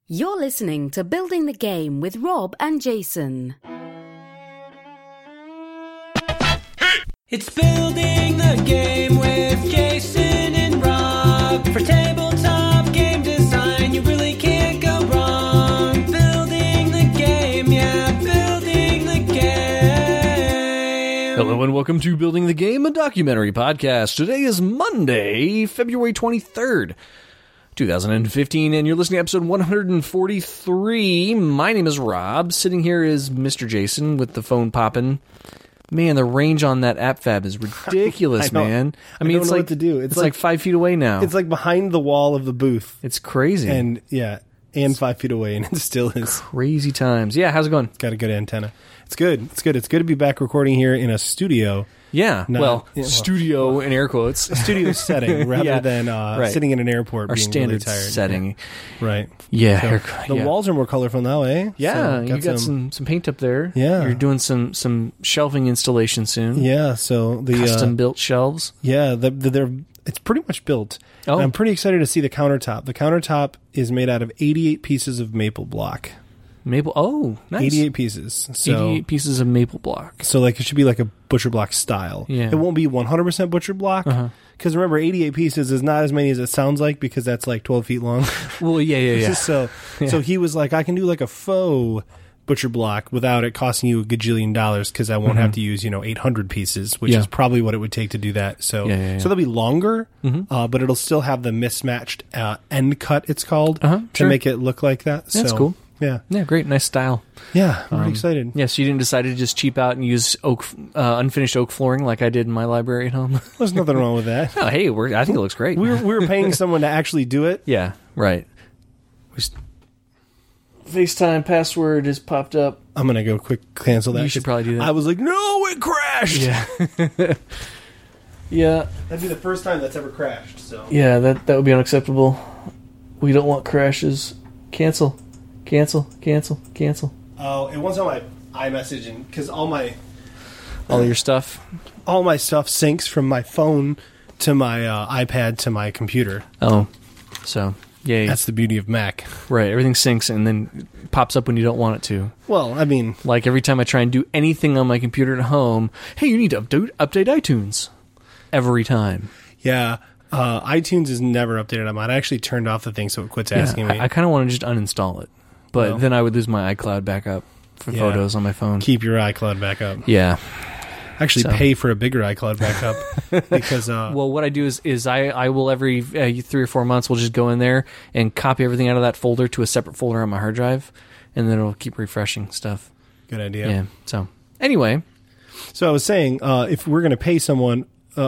You're listening to Building the Game with Rob and Jason. It's Building the Game with Jason and Rob. For tabletop game design, you really can't go wrong. Building the game, yeah, building the game. Hello and welcome to Building the Game, a documentary podcast. Today is Monday, February 23rd. 2015, and you're listening to episode 143. My name is Rob. Sitting here is Mr. Jason with the phone popping. Man, the range on that AppFab is ridiculous, man. I mean, don't it's know like what to do. It's like 5 feet away now. It's like behind the wall of the booth. It's crazy. And 5 feet away, and it still is. Crazy times. Yeah, how's it going? It's got a good antenna. It's good. It's good. It's good to be back recording here in a studio. Yeah, studio in air quotes. A studio setting rather than sitting in an airport Our being standard really tired. setting. Yeah. Right. Yeah. So the walls are more colorful now, eh? Yeah, So you got some paint up there. Yeah. You're doing some shelving installation soon. Yeah, so the Custom-built shelves. Yeah, it's pretty much built. Oh. And I'm pretty excited to see the countertop. The countertop is made out of 88 pieces of maple block. Maple. Oh, nice. 88 pieces. So 88 pieces of maple block. So, it should be like a butcher block style. Yeah. It won't be 100% butcher block. Because remember, 88 pieces is not as many as it sounds like because that's like 12 feet long. Well, yeah. So he was like, I can do like a faux butcher block without it costing you a gajillion dollars because I won't have to use, 800 pieces, which is probably what it would take to do that. So, so they'll be longer, but it'll still have the mismatched end cut, it's called, to make it look like that. That's cool. Yeah. Yeah, great. Nice style. Yeah, I'm pretty excited. Yeah, so you didn't decide to just cheap out and use unfinished oak flooring like I did in my library at home? There's nothing wrong with that. Oh, hey, I think it looks great. We were paying someone to actually do it. Yeah, right. FaceTime password has popped up. I'm going to go quick cancel that. You should probably do that. I was like, no, it crashed. Yeah. Yeah. That'd be the first time that's ever crashed. So Yeah, that would be unacceptable. We don't want crashes. Cancel. Oh, it was on my iMessage, and because all your stuff. all my stuff syncs from my phone to my iPad to my computer. Oh, so yay. That's the beauty of Mac. Right, everything syncs and then pops up when you don't want it to. Well, I mean, Like every time I try and do anything on my computer at home, hey, you need to update iTunes. Every time. yeah, iTunes is never updated on mine. I actually turned off the thing so it quits asking me. I kind of want to just uninstall it, but then I would lose my iCloud backup for photos on my phone. Keep your iCloud backup. Yeah. Actually, pay for a bigger iCloud backup because Well, what I do is I will every 3 or 4 months we'll just go in there and copy everything out of that folder to a separate folder on my hard drive, and then it'll keep refreshing stuff. good idea. Yeah. So anyway, So I was saying, if we're going to pay someone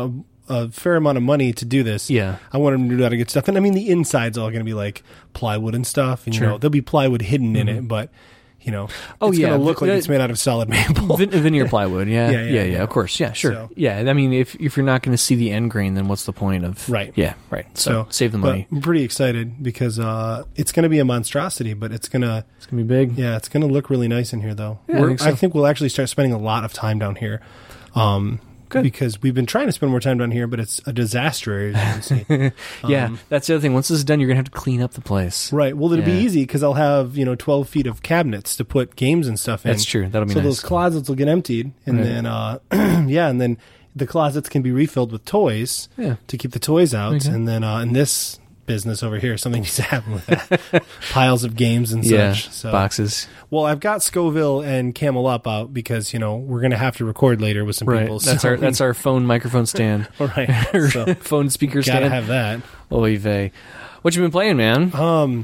a fair amount of money to do this, I want them to do that good stuff. And I mean, the inside's all going to be like plywood and stuff, and there'll be plywood hidden in it, but it's going to look like it's made out of solid maple. Veneer plywood. Yeah. Of course. Yeah. Sure. So- yeah. I mean, if you're not going to see the end grain, then what's the point of? Right. Yeah. Right. So save the money. But I'm pretty excited because it's going to be a monstrosity, but it's going to be big. Yeah, it's going to look really nice in here, though. Yeah, I think we'll actually start spending a lot of time down here. Good. Because we've been trying to spend more time down here, but it's a disaster, as you can see. Yeah, that's the other thing. Once this is done, you're going to have to clean up the place. Right. Well, it'll be Yeah. easy because I'll have 12 feet of cabinets to put games and stuff in. That's true. That'll be so nice. those closets will get emptied, and then and then the closets can be refilled with toys to keep the toys out, Okay. and then in this business over here, something needs to happen with that. Piles of games and Yeah, such. So. boxes. Well, I've got Scoville and Camel Up out because we're going to have to record later with some Right. people. That's our phone microphone stand. All right. So Phone speaker stand. gotta have that. Oy vey. What you been playing, man?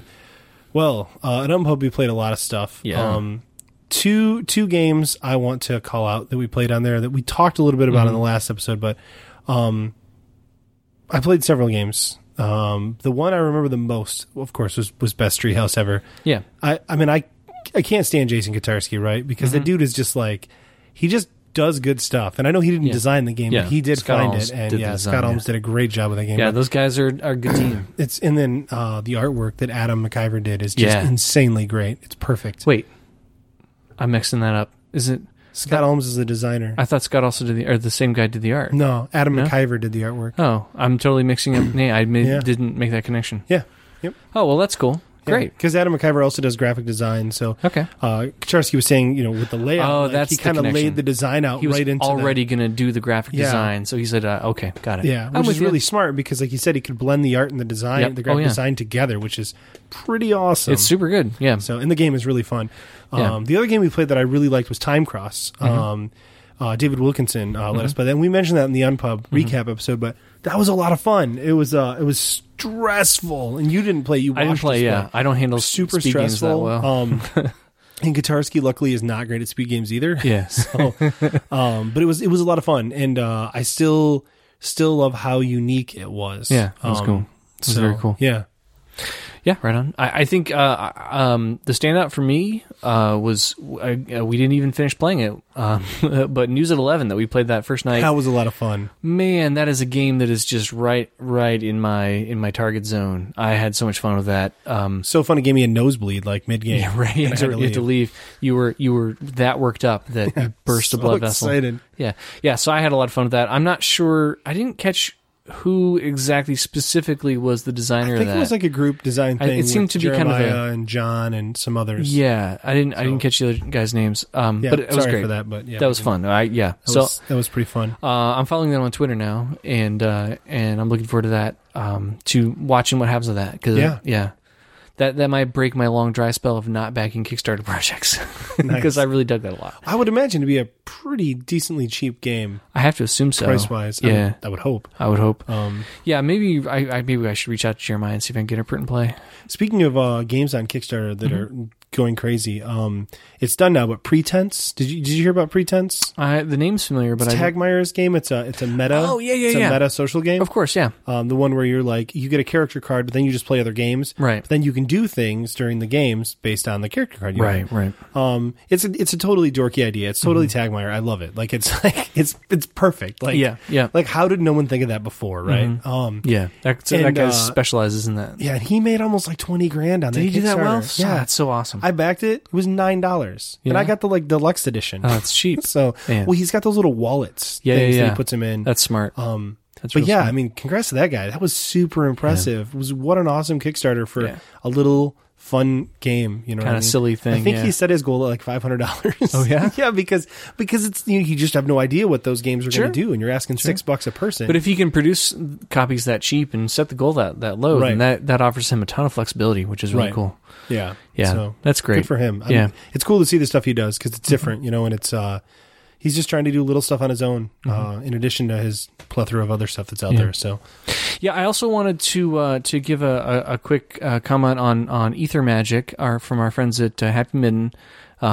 Well, at Unpub we played a lot of stuff. Yeah. Two games I want to call out that we played on there that we talked a little bit about in the last episode, but I played several games. The one I remember the most, of course, was Best Treehouse Ever. Yeah. I can't stand Jason Katarsky, right? Because the dude is just like, he just does good stuff. And I know he didn't design the game, but he did Scott find Holmes it. And did the design, Scott Holmes did a great job with that game. Yeah, those guys are a good team. And then the artwork that Adam McIver did is just insanely great. It's perfect. Wait, I'm mixing that up. Is it Scott Holmes is the designer. I thought Scott also did the same guy did the art. No, Adam McIver did the artwork. Oh, I'm totally mixing up. I didn't make that connection. Yeah. Yep. Oh, well, that's cool. great. Because Adam McIver also does graphic design. So Kucharski was saying, with the layout, that's he the kind of connection. laid the design out He was right into already going to do the graphic design. So he said, okay, got it. Yeah, which is really smart because, like you said, he could blend the art and the design, the graphic design together, which is pretty awesome. It's super good, yeah. So, and the game is really fun. The other game we played that I really liked was Time Cross. David Wilkinson let us play that. And we mentioned that in the Unpub recap episode, but that was a lot of fun. It was stressful, and you didn't play. You watched I didn't play. us Yeah, I don't handle super speed games that stressful. well. And Kucharski, luckily, is not great at speed games either. Yes. So, but it was a lot of fun, and I still love how unique it was. Yeah, it was cool. It was very cool. Yeah. Yeah, right on. I think the standout for me was we didn't even finish playing it, but News at 11 that we played that first night. That was a lot of fun. Man, that is a game that is just right in my target zone. I had so much fun with that. So fun, it gave me a nosebleed like mid game. Yeah, right. You had to leave. You were that worked up that you burst a blood vessel. Excited. Yeah. So I had a lot of fun with that. I'm not sure. I didn't catch who exactly specifically was the designer of that. I think it was like a group design thing. It seemed to be Jeremiah kind of and John and some others. Yeah, I didn't catch the other guys' names. But it was great. For that, but that was fun. That was pretty fun. I'm following them on Twitter now, and I'm looking forward to that. To watching what happens with that because that might break my long dry spell of not backing Kickstarter projects because I really dug that a lot. I would imagine to be a pretty decently cheap game. I have to assume so, price wise. Yeah, I would hope. Maybe I should reach out to Jeremiah and see if I can get a print and play. Speaking of games on Kickstarter that are going crazy, it's done now. But Pretense, did you hear about Pretense? The name's familiar, but it's Tagmeyer's game. It's a meta. Oh yeah, it's a meta social game. Of course, yeah. The one where you're like you get a character card, but then you just play other games. Right. But then you can do things during the games based on the character card. You have. Right. It's a totally dorky idea. It's totally Tagmeyer. I love it. Like it's perfect. Like yeah. Like how did no one think of that before? Right. That guy specializes in that. Yeah, and he made almost like $20,000 on that. Did he do that well? Yeah, that's so awesome. I backed it. It was $9, and I got the deluxe edition. Oh, it's cheap. So he's got those little wallets. That he puts them in. That's smart. But yeah, I mean, congrats to that guy. That was super impressive. It was what an awesome Kickstarter for a little fun game, kind of silly thing. I think he set his goal at like $500. Oh yeah, yeah, because it's you just have no idea what those games are going to do, and you're asking $6 a person. But if he can produce copies that cheap and set the goal that low, then that offers him a ton of flexibility, which is really cool. Yeah, so that's great. Good for him. I mean, it's cool to see the stuff he does because it's different, and it's he's just trying to do little stuff on his own, in addition to his plethora of other stuff that's out there. So, yeah, I also wanted to give a quick comment on Ether Magic, from our friends at Happy Midden. They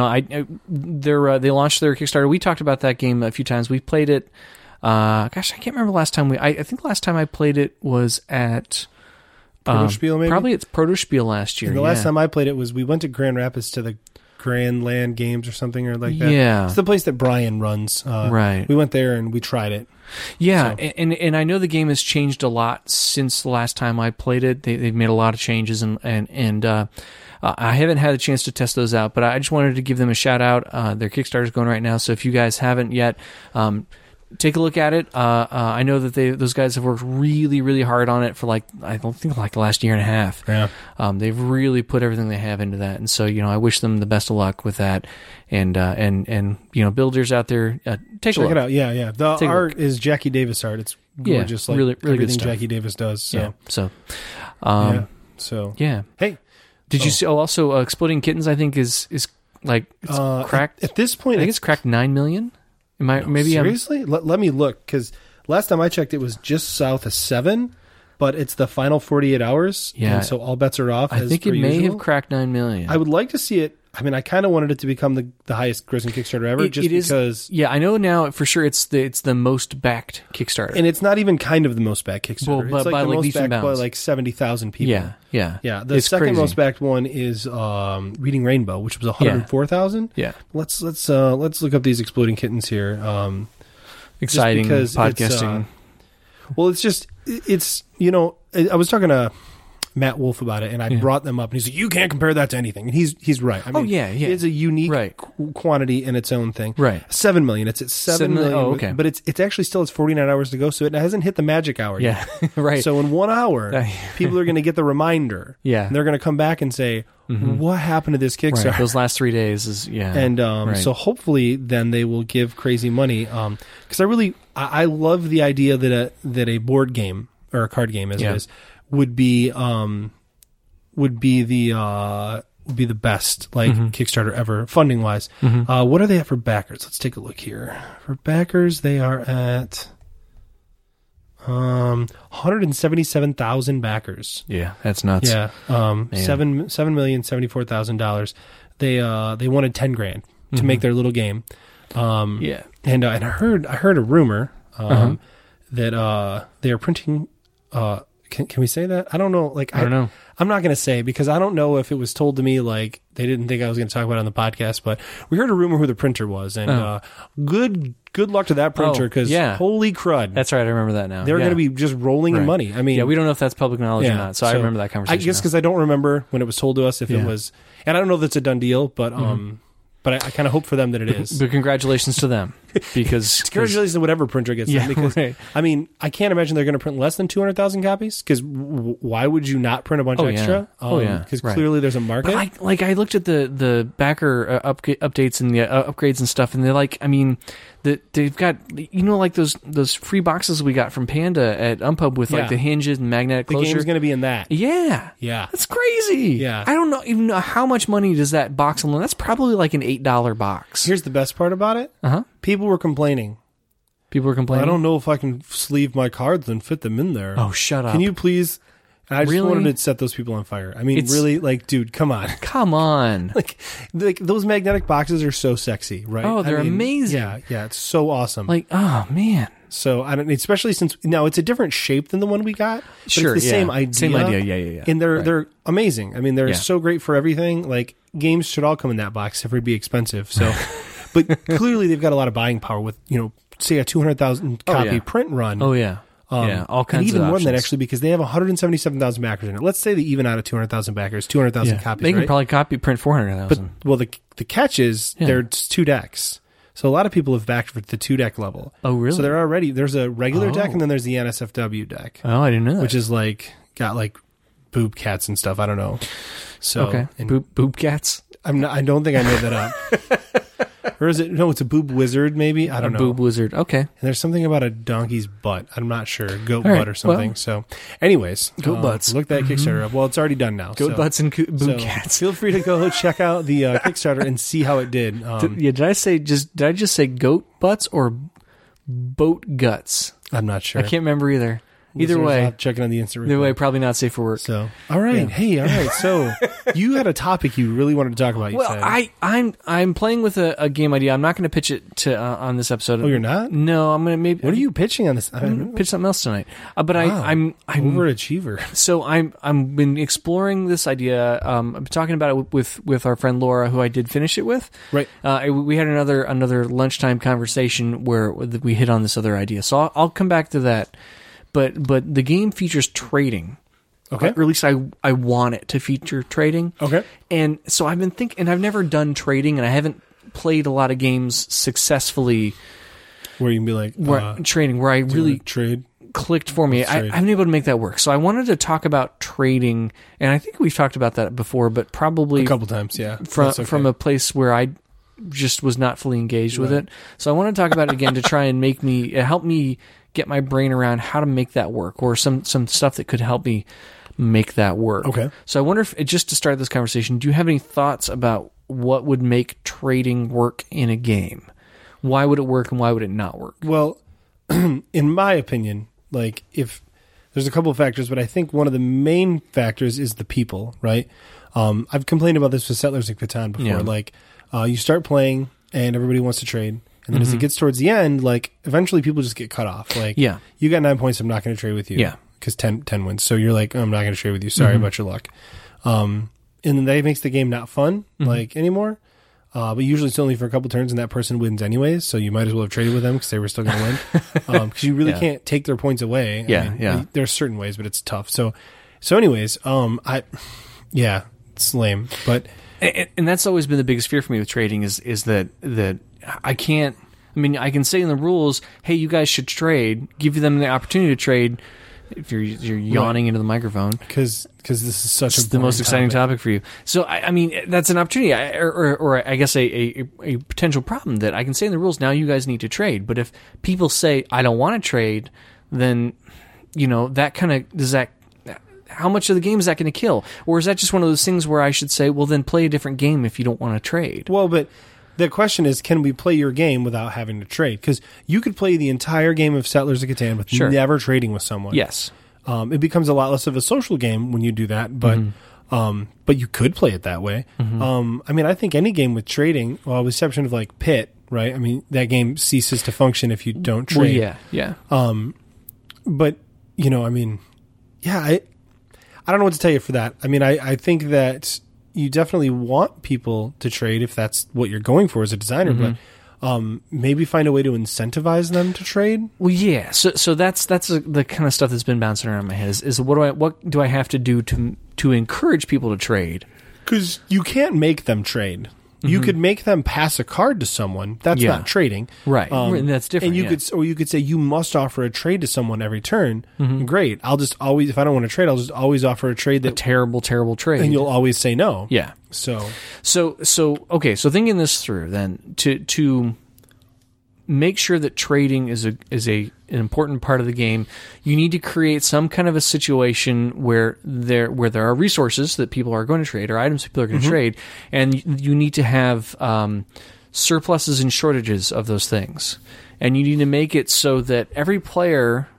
launched their Kickstarter. We talked about that game a few times. We played it. I can't remember last time I think last time I played it was at Protospiel, maybe? Probably it's Protospiel last year. And the last time I played it was we went to Grand Rapids to the Grand Land Games or something or like that. Yeah. It's the place that Brian runs. Right. We went there and we tried it. Yeah, so. and I know the game has changed a lot since the last time I played it. They've made a lot of changes and I haven't had a chance to test those out, but I just wanted to give them a shout out. Their Kickstarter's going right now, so if you guys haven't yet, take a look at it. I know that those guys have worked really, really hard on it for I don't think the last year and a half. Yeah. They've really put everything they have into that, and so I wish them the best of luck with that. And builders out there, check it out. Yeah. The art is Jackie Davis art. It's gorgeous, like really everything Jackie Davis does. So. Yeah. Hey, did you see? Oh, also, Exploding Kittens. I think is cracked at this point. I think it's cracked 9 million. Seriously? Let me look, because last time I checked, it was just south of 7, but it's the final 48 hours. Yeah. And so all bets are off. I think it may have cracked 9 million. I would like to see it. I mean, I kind of wanted it to become the highest grossing Kickstarter ever, because. Yeah, I know now for sure it's the most backed Kickstarter, and it's not even kind of the most backed Kickstarter. Well, it's by the most leaps and backed by bounds. 70,000 people. Yeah. The second most backed one is Reading Rainbow, which was 104,000. Yeah. Let's look up these Exploding Kittens here. Exciting podcasting. Well, it's I was talking to Matt Wolf about it, and I brought them up, and he's like, "You can't compare that to anything." And he's right. I mean, it's a unique quantity in its own thing. Right, 7 million. It's at 7 million. Oh, okay. But it's actually still 49 hours to go, so it hasn't hit the magic hour yet. Right. So in 1 hour, people are going to get the reminder. Yeah, and they're going to come back and say, "What happened to this Kickstarter?" Right. Those last 3 days is and so hopefully then they will give crazy money. Because I love the idea that a board game or a card game as it is would be the best Kickstarter ever funding wise. What are they at for backers? Let's take a look here. For backers, they are at 177,000 backers. Yeah, that's nuts. Yeah, $7,074,000. They wanted $10,000 to make their little game. And I heard a rumor that they are printing. Can we say that? I don't know. I don't know. I'm not going to say because I don't know if it was told to me like they didn't think I was going to talk about it on the podcast. But we heard a rumor who the printer was, and good luck to that printer because holy crud! That's right. I remember that now. They're going to be just rolling in money. I mean, we don't know if that's public knowledge or not. So I remember that conversation. I guess because I don't remember when it was told to us if it was, and I don't know if that's a done deal, but But I kind of hope for them that it is. But congratulations to them. Because congratulations to whatever printer gets them. Because, I mean, I can't imagine they're going to print less than 200,000 copies. Because why would you not print a bunch extra? Because clearly there's a market. But I looked at the backer updates and the upgrades and stuff, and they're like, I mean, they've got, like those free boxes we got from Panda at Unpub with like the hinges and magnetic closure. The game's going to be in that. Yeah. That's crazy. Yeah. I don't even know how much money does that box alone. That's probably like an $8 box. Here's the best part about it. People were complaining. I don't know if I can sleeve my cards and fit them in there. Oh, shut up. Can you please? And I just wanted to set those people on fire. I mean, really, dude, come on. Come on. like those magnetic boxes are so sexy, right? Oh, they're amazing. Yeah, it's so awesome. Oh, man. So, especially since, now it's a different shape than the one we got. But it's the same idea. Same idea, yeah. And they're amazing. I mean, they're so great for everything. Like, games should all come in that box, except for it'd be expensive. So, but clearly they've got a lot of buying power with, say a 200,000 copy print run. Oh, yeah. All kinds of and even more options. than that, actually, because they have 177,000 backers in it. Let's say they even out of 200,000 backers, 200,000 copies. They can probably print 400,000. But the catch is there's 2 decks. So a lot of people have backed for the 2-deck level. Oh, really? So there's a regular deck and then there's the NSFW deck. Oh, I didn't know that. Which is got boob cats and stuff. I don't know. So okay. Boob cats? I don't think I made that up. Or is it? No, it's a boob wizard, maybe? I don't know. Boob wizard, okay. And there's something about a donkey's butt. I'm not sure. Goat butt or something. So, anyways. Goat butts. Look that Kickstarter up. Well, it's already done now. Goat butts and boob cats. Feel free to go check out the Kickstarter and see how it did. Did I just say goat butts or boat guts? I'm not sure. I can't remember either. Either way, checking on the instant either way, probably not safe for work. So, all right, all right. So, you had a topic you really wanted to talk about. I'm playing with a game idea. I'm not going to pitch it to on this episode. Oh, you're not? No, I'm going to maybe. What are you pitching on this? I'm going to pitch something else tonight. But I'm overachiever. So I'm been exploring this idea. I've been talking about it with our friend Laura, who I did finish it with. Right. We had another lunchtime conversation where we hit on this other idea. So I'll come back to that. But the game features trading. Okay. Or at least I want it to feature trading. Okay. And so I've been thinking, and I've never done trading, and I haven't played a lot of games successfully. Where you can be like... trading, where I really... Trade? Clicked for me. I haven't been able to make that work. So I wanted to talk about trading, and I think we've talked about that before, but probably... A couple times, yeah. From a place where I just was not fully engaged with it. So I want to talk about it again to try and help me get my brain around how to make that work, or some stuff that could help me make that work. Okay. So I wonder if, just to start this conversation, do you have any thoughts about what would make trading work in a game? Why would it work and why would it not work? Well, in my opinion, if there's a couple of factors, but I think one of the main factors is the people, right? I've complained about this with Settlers of Catan before. Yeah. You start playing and everybody wants to trade. And then as it gets towards the end, eventually people just get cut off. You got 9 points, I'm not going to trade with you. Yeah. Because 10 wins. So you're like, I'm not going to trade with you. Sorry about your luck. And then that makes the game not fun, anymore. But usually it's only for a couple turns and that person wins anyways. So you might as well have traded with them because they were still going to win. Because you really can't take their points away. I mean, there's certain ways, but it's tough. So So anyways, it's lame, but and that's always been the biggest fear for me with trading is that I can't. I mean, I can say in the rules, hey, you guys should trade. Give them the opportunity to trade. If you're yawning into the microphone, because this is such the most exciting topic for you. So I mean, that's an opportunity, or I guess a potential problem that I can say in the rules. Now you guys need to trade. But if people say I don't want to trade, then that kind of does that. How much of the game is that going to kill, or is that just one of those things where I should say, well, then play a different game if you don't want to trade? Well, but the question is, can we play your game without having to trade? Because you could play the entire game of Settlers of Catan with never trading with someone. Yes. It becomes a lot less of a social game when you do that, but but you could play it that way. I mean, I think any game with trading, well, with the exception of like Pit, right? I mean, that game ceases to function if you don't trade. Well, yeah. But, I mean, I don't know what to tell you for that. I mean, I think that you definitely want people to trade if that's what you're going for as a designer, but maybe find a way to incentivize them to trade. Well, yeah. So that's the kind of stuff that's been bouncing around my head. Is what do I have to do to encourage people to trade? Because you can't make them trade. You could make them pass a card to someone. That's not trading, right? And that's different. And you could say you must offer a trade to someone every turn. Great. I'll just always, if I don't want to trade, I'll just always offer a trade that a terrible trade, and you'll always say no. Yeah. So okay. So thinking this through, then to make sure that trading is an important part of the game, you need to create some kind of a situation where there are resources that people are going to trade or items people are going to trade, and you need to have surpluses and shortages of those things, and you need to make it so that every player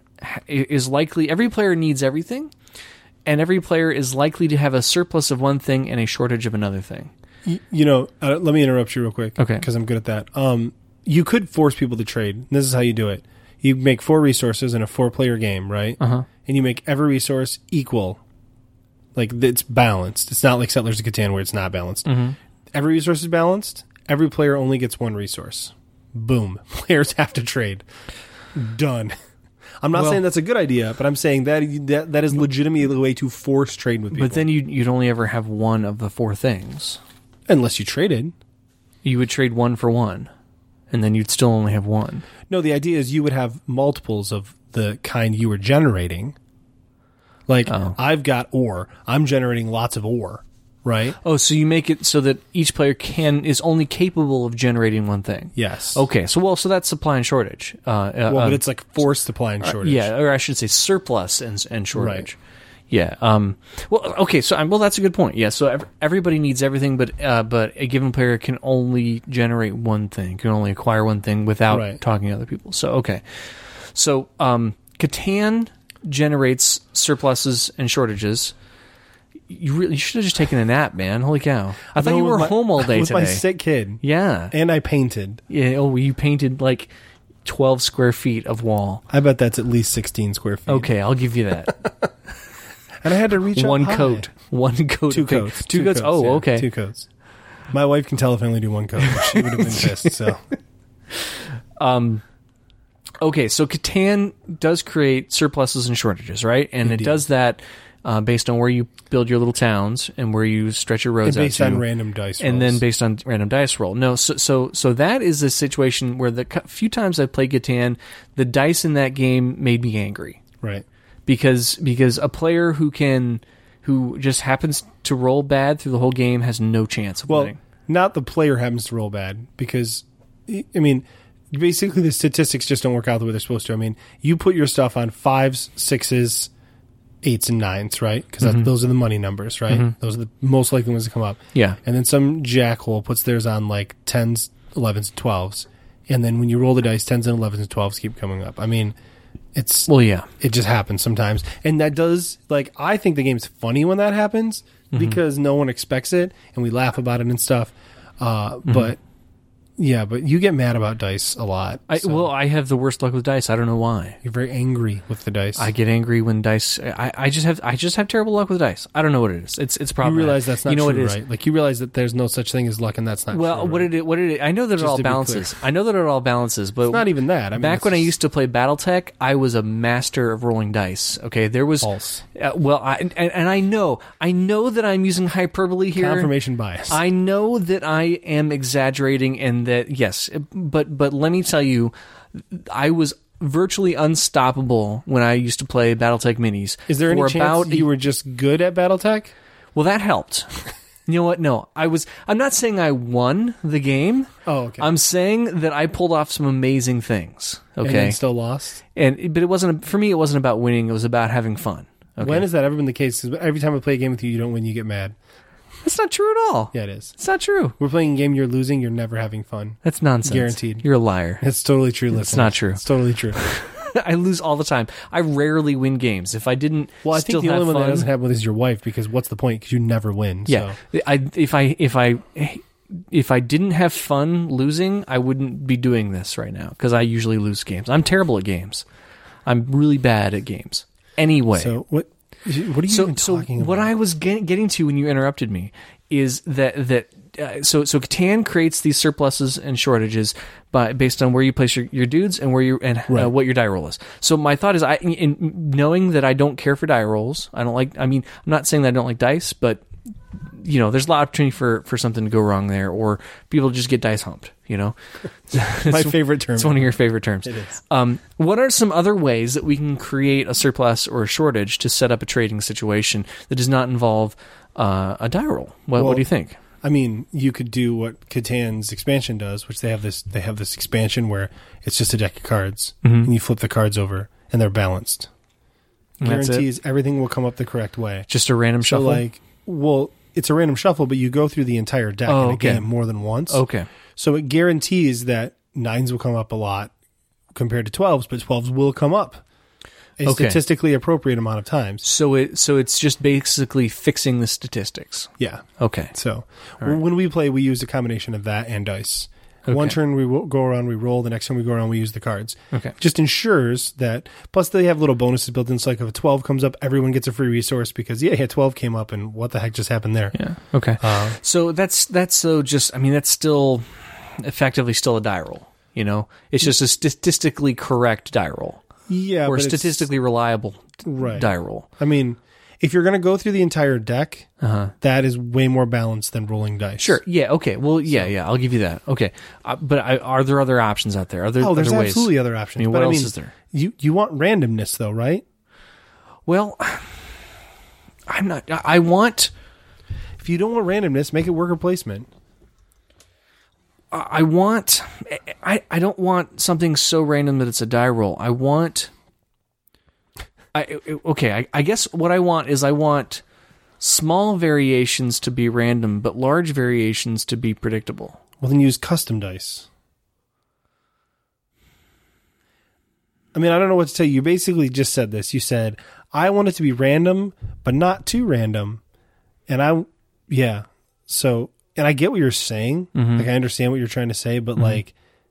needs everything, and every player is likely to have a surplus of one thing and a shortage of another thing. Let me interrupt you real quick, okay? Because I'm good at that. You could force people to trade. This is how you do it. You make 4 resources in a 4-player game, right? And you make every resource equal. Like, it's balanced. It's not like Settlers of Catan where it's not balanced. Every resource is balanced. Every player only gets 1 resource. Boom. Players have to trade. Done. I'm not saying that's a good idea, but I'm saying that is legitimately the way to force trade with people. But then you'd only ever have 1 of the 4 things. Unless you traded. You would trade 1 for 1. And then you'd still only have 1. No, the idea is you would have multiples of the kind you were generating. Like, I've got ore. I'm generating lots of ore, right? Oh, so you make it so that each player is only capable of generating 1 thing. Yes. Okay, so that's supply and shortage. But it's like forced supply and shortage. Yeah, or I should say surplus and shortage. Right. Yeah. Okay. So, that's a good point. Yeah. So everybody needs everything, but a given player can only generate 1 thing, can only acquire 1 thing without talking to other people. So, okay. So, Catan generates surpluses and shortages. You should have just taken a nap, man. Holy cow! I thought you were home all day with today. My sick kid. Yeah. And I painted. Yeah. Oh, you painted like 12 square feet of wall. I bet that's at least 16 square feet. Okay, I'll give you that. And I had to reach one up coat. high. 1 coat. 2 coats. 2 coats. Oh, yeah, okay. 2 coats. My wife can tell if I only do 1 coat. She would have been pissed. So, okay. So Catan does create surpluses and shortages, right? And Indeed. it does that based on where you build your little towns and where you stretch your roads and based out to, on random dice rolls. and then based on random dice roll. No, so that is a situation where the few times I played Catan, the dice in that game made me angry, right? Because a player who just happens to roll bad through the whole game has no chance of winning. Not the player happens to roll bad, because, I mean, basically the statistics just don't work out the way they're supposed to. I mean, you put your stuff on 5s, 6s, 8s, and 9s, right? Because those are the money numbers, right? Those are the most likely ones to come up. Yeah. And then some jackhole puts theirs on like 10s, 11s, and 12s. And then when you roll the dice, 10s and 11s and 12s keep coming up. I mean, it just happens sometimes. And that does, like, I think the game's funny when that happens because no one expects it and we laugh about it and stuff. But Yeah, but you get mad about dice a lot. Well, I have the worst luck with dice. I don't know why. You're very angry with the dice. I get angry when dice. I just have terrible luck with dice. I don't know what it is. It's probably you realize that's not true, what it is, right? Like you realize that there's no such thing as luck, and that's not true. Well, what did it? I know that it all balances. I know that it all balances, but it's not even that. I mean, back when I used to play BattleTech, I was a master of rolling dice. Okay, there was false. And I know that I'm using hyperbole here. Confirmation bias. I know that I am exaggerating, and that yes. But let me tell you, I was virtually unstoppable when I used to play BattleTech minis. Is there any chance you were just good at BattleTech? Well, that helped. You know what? No, I'm not saying I won the game. Oh, okay. I'm saying that I pulled off some amazing things. Okay, and then still lost. But it wasn't for me. It wasn't about winning. It was about having fun. Okay? When has that ever been the case? Because every time I play a game with you, you don't win. You get mad. That's not true at all. Yeah, it is. It's not true. We're playing a game, you're losing, you're never having fun. That's nonsense. Guaranteed. You're a liar. It's totally true, listeners. It's not true. It's totally true. I lose all the time. I rarely win games. If I didn't, I think the only one that doesn't have one is your wife, because what's the point? Because you never win. Yeah. So. If I didn't have fun losing, I wouldn't be doing this right now, because I usually lose games. I'm terrible at games. I'm really bad at games. Anyway. So what are you even talking about? What I was getting to when you interrupted me is that Catan creates these surpluses and shortages based on where you place your dudes and what your die roll is. So my thought is, knowing that I don't care for die rolls, I'm not saying that I don't like dice, but there's a lot of opportunity for something to go wrong there, or people just get dice humped. My favorite term. It's one of your favorite terms. It is. What are some other ways that we can create a surplus or a shortage to set up a trading situation that does not involve a die roll? What do you think? I mean, you could do what Catan's expansion does, which they have this expansion where it's just a deck of cards, and you flip the cards over, and they're balanced. Guarantees everything will come up the correct way. Just a random shuffle? It's a random shuffle, but you go through the entire deck in a game more than once. Okay. So it guarantees that 9s will come up a lot compared to 12s, but 12s will come up a statistically appropriate amount of times. So it's just basically fixing the statistics. Yeah. Okay. So when we play, we use a combination of that and dice. Okay. One turn we go around, we roll. The next time we go around, we use the cards. Okay. Just ensures that. Plus, they have little bonuses built in. So, like if a 12 comes up, everyone gets a free resource because 12 came up, and what the heck just happened there? Yeah. Okay. So that's still effectively still a die roll. It's just a statistically correct die roll. Yeah, or statistically reliable die roll. I mean, if you're going to go through the entire deck, that is way more balanced than rolling dice. Sure. Yeah. Okay. Well, yeah. I'll give you that. Okay. But are there other options out there? There's other ways? Absolutely other options. What else is there? You want randomness, though, right? Well, I'm not. I want. If you don't want randomness, make it worker placement. I don't want something so random that it's a die roll. I guess what I want small variations to be random, but large variations to be predictable. Well, then use custom dice. I mean, I don't know what to tell you. You basically just said this. You said, I want it to be random, but not too random. And I get what you're saying. Mm-hmm. Like, I understand what you're trying to say, but I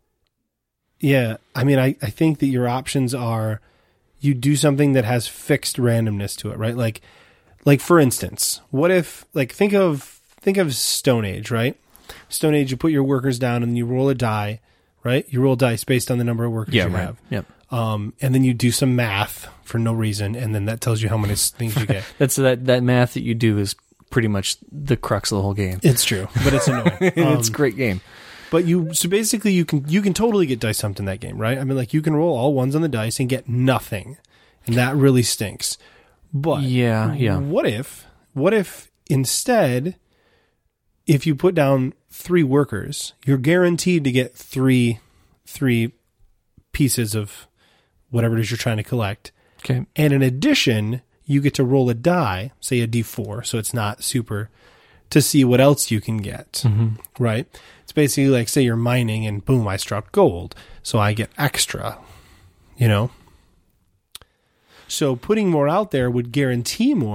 mean, I think that your options are, you do something that has fixed randomness to it, right? Like for instance, what if, think of Stone Age, right? Stone Age, you put your workers down and you roll a die, right? You roll dice based on the number of workers you have. Yep. And then you do some math for no reason, and then that tells you how many things you get. That's that math that you do is pretty much the crux of the whole game. It's true, but it's annoying. It's a great game. But basically you can totally get dice humped in that game, right? I mean, you can roll all ones on the dice and get nothing, and that really stinks. But what if instead, if you put down 3 workers, you're guaranteed to get three pieces of whatever it is you're trying to collect. Okay. And in addition, you get to roll a die, say a D4, so it's not super, to see what else you can get, right? It's basically like, say you're mining and boom, I struck gold, so I get extra, So putting more out there would guarantee more,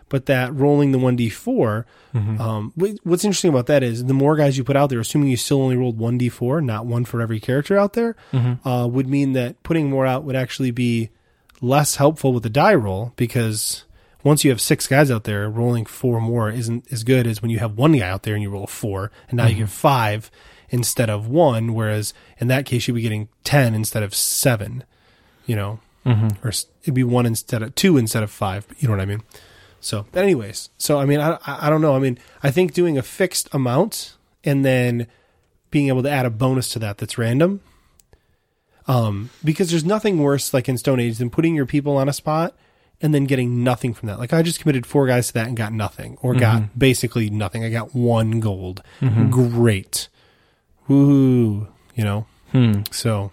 but that rolling the 1d4, what's interesting about that is the more guys you put out there, assuming you still only rolled 1d4, not one for every character out there, would mean that putting more out would actually be less helpful with the die roll, because once you have 6 guys out there, rolling 4 more isn't as good as when you have 1 guy out there and you roll 4, and now you get 5 instead of 1, whereas in that case you'd be getting 10 instead of 7, or it'd be 1 instead of 2 instead of 5, you know what I mean? So, but anyways, I mean, I don't know. I mean, I think doing a fixed amount and then being able to add a bonus to that that's random, because there's nothing worse, like in Stone Age, than putting your people on a spot and then getting nothing from that. Like, I just committed 4 guys to that and got nothing, or got basically nothing. I got 1 gold. Great. Woohoo. So.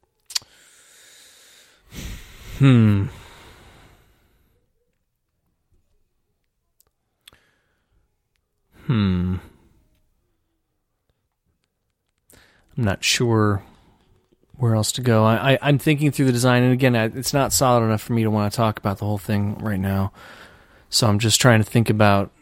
I'm not sure where else to go. I'm thinking through the design, and again, it's not solid enough for me to want to talk about the whole thing right now. So I'm just trying to think about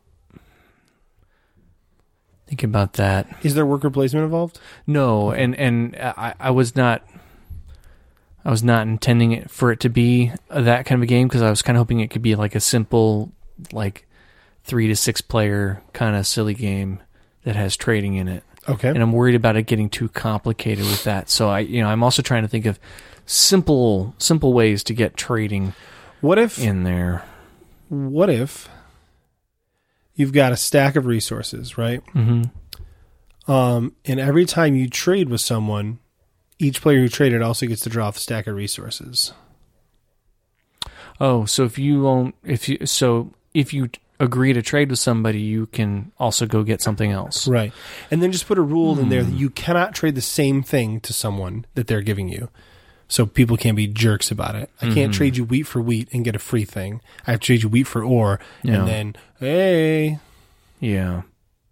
that. Is there worker placement involved? No, and I was not intending it for it to be that kind of a game, because I was kind of hoping it could be like a simple, like 3 to 6 player kind of silly game that has trading in it. Okay. And I'm worried about it getting too complicated with that. So I'm also trying to think of simple ways to get trading in there. What if you've got a stack of resources, right? And every time you trade with someone, each player who traded also gets to draw off the stack of resources. Oh, so if you agree to trade with somebody, you can also go get something else. Right. And then just put a rule in there that you cannot trade the same thing to someone that they're giving you. So people can't be jerks about it. I can't trade you wheat for wheat and get a free thing. I have to trade you wheat for ore, and then, hey. Yeah.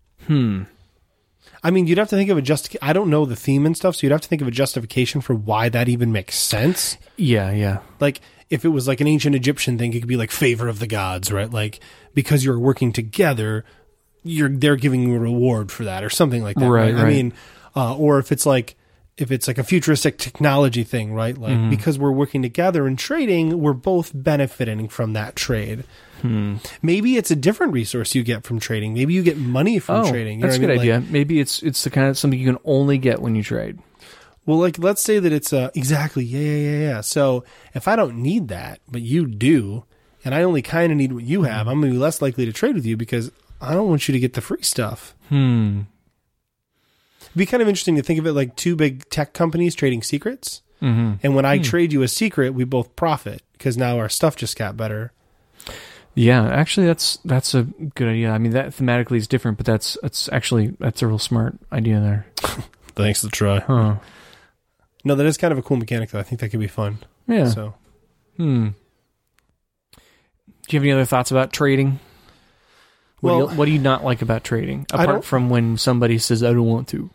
I mean, you'd have to think of I don't know the theme and stuff, so you'd have to think of a justification for why that even makes sense. Yeah. Like, if it was like an ancient Egyptian thing, it could be like favor of the gods, right? Like, because you're working together, they're giving you a reward for that, or something like that. Right. I mean, or if it's like a futuristic technology thing, right? Like, because we're working together and trading, we're both benefiting from that trade. Maybe it's a different resource you get from trading. Maybe you get money from trading. That's a good idea. Maybe it's the kind of something you can only get when you trade. Well, like, let's say that it's exactly, yeah. So if I don't need that, but you do, and I only kind of need what you have, I'm going to be less likely to trade with you because I don't want you to get the free stuff. It'd be kind of interesting to think of it like 2 big tech companies trading secrets. And when I trade you a secret, we both profit because now our stuff just got better. Yeah, actually, that's a good idea. I mean, that thematically is different, but that's a real smart idea there. Thanks to try. Huh. No, that is kind of a cool mechanic, though. I think that could be fun. Yeah. So. Do you have any other thoughts about trading? What do you not like about trading, apart from when somebody says, I don't want to?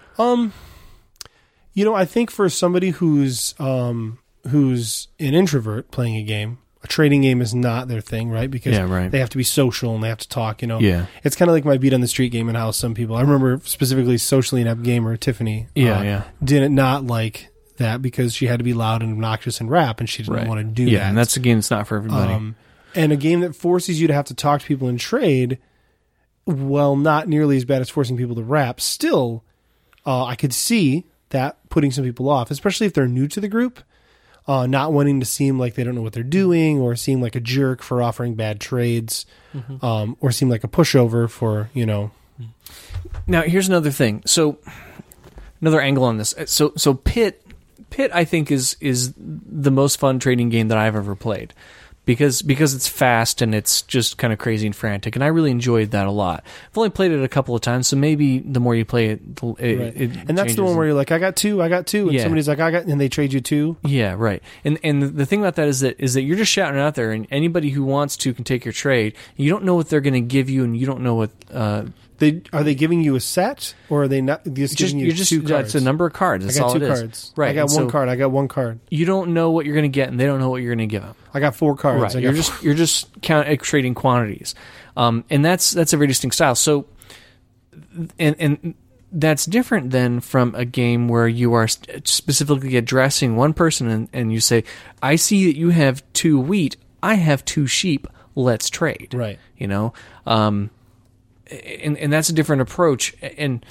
I think for somebody who's an introvert playing a game, a trading game is not their thing, right? Because they have to be social and they have to talk, Yeah. It's kind of like my Beat on the Street game and how some people, I remember specifically socially inept gamer Tiffany, didn't not like that because she had to be loud and obnoxious and rap, and she didn't want to do that. Yeah, and that's a game that's not for everybody. And a game that forces you to have to talk to people and trade, well, not nearly as bad as forcing people to rap, still, I could see that putting some people off, especially if they're new to the group. Not wanting to seem like they don't know what they're doing, or seem like a jerk for offering bad trades, or seem like a pushover for, Now, here's another thing. So, another angle on this. So Pit, I think, is the most fun trading game that I've ever played. Because it's fast and it's just kind of crazy and frantic, and I really enjoyed that a lot. I've only played it a couple of times, so maybe the more you play it, it and that's the one where you're like, I got two, and somebody's like, and they trade you 2. Yeah, right. And the thing about that is that you're just shouting out there, and anybody who wants to can take your trade. You don't know what they're going to give you, and you don't know what Are they giving you a set, or are they not just giving you two cards? It's a number of cards. That's I got all two it is. cards. Right. I got one card. I got one card. You don't know what you're going to get, and they don't know what you're going to give them. I got 4 cards. Right. You're just trading quantities, and that's a very distinct style. So, and that's different than from a game where you are specifically addressing one person, and you say, "I see that you have 2 wheat. I have 2 sheep. Let's trade." Right. You know. And that's a different approach. And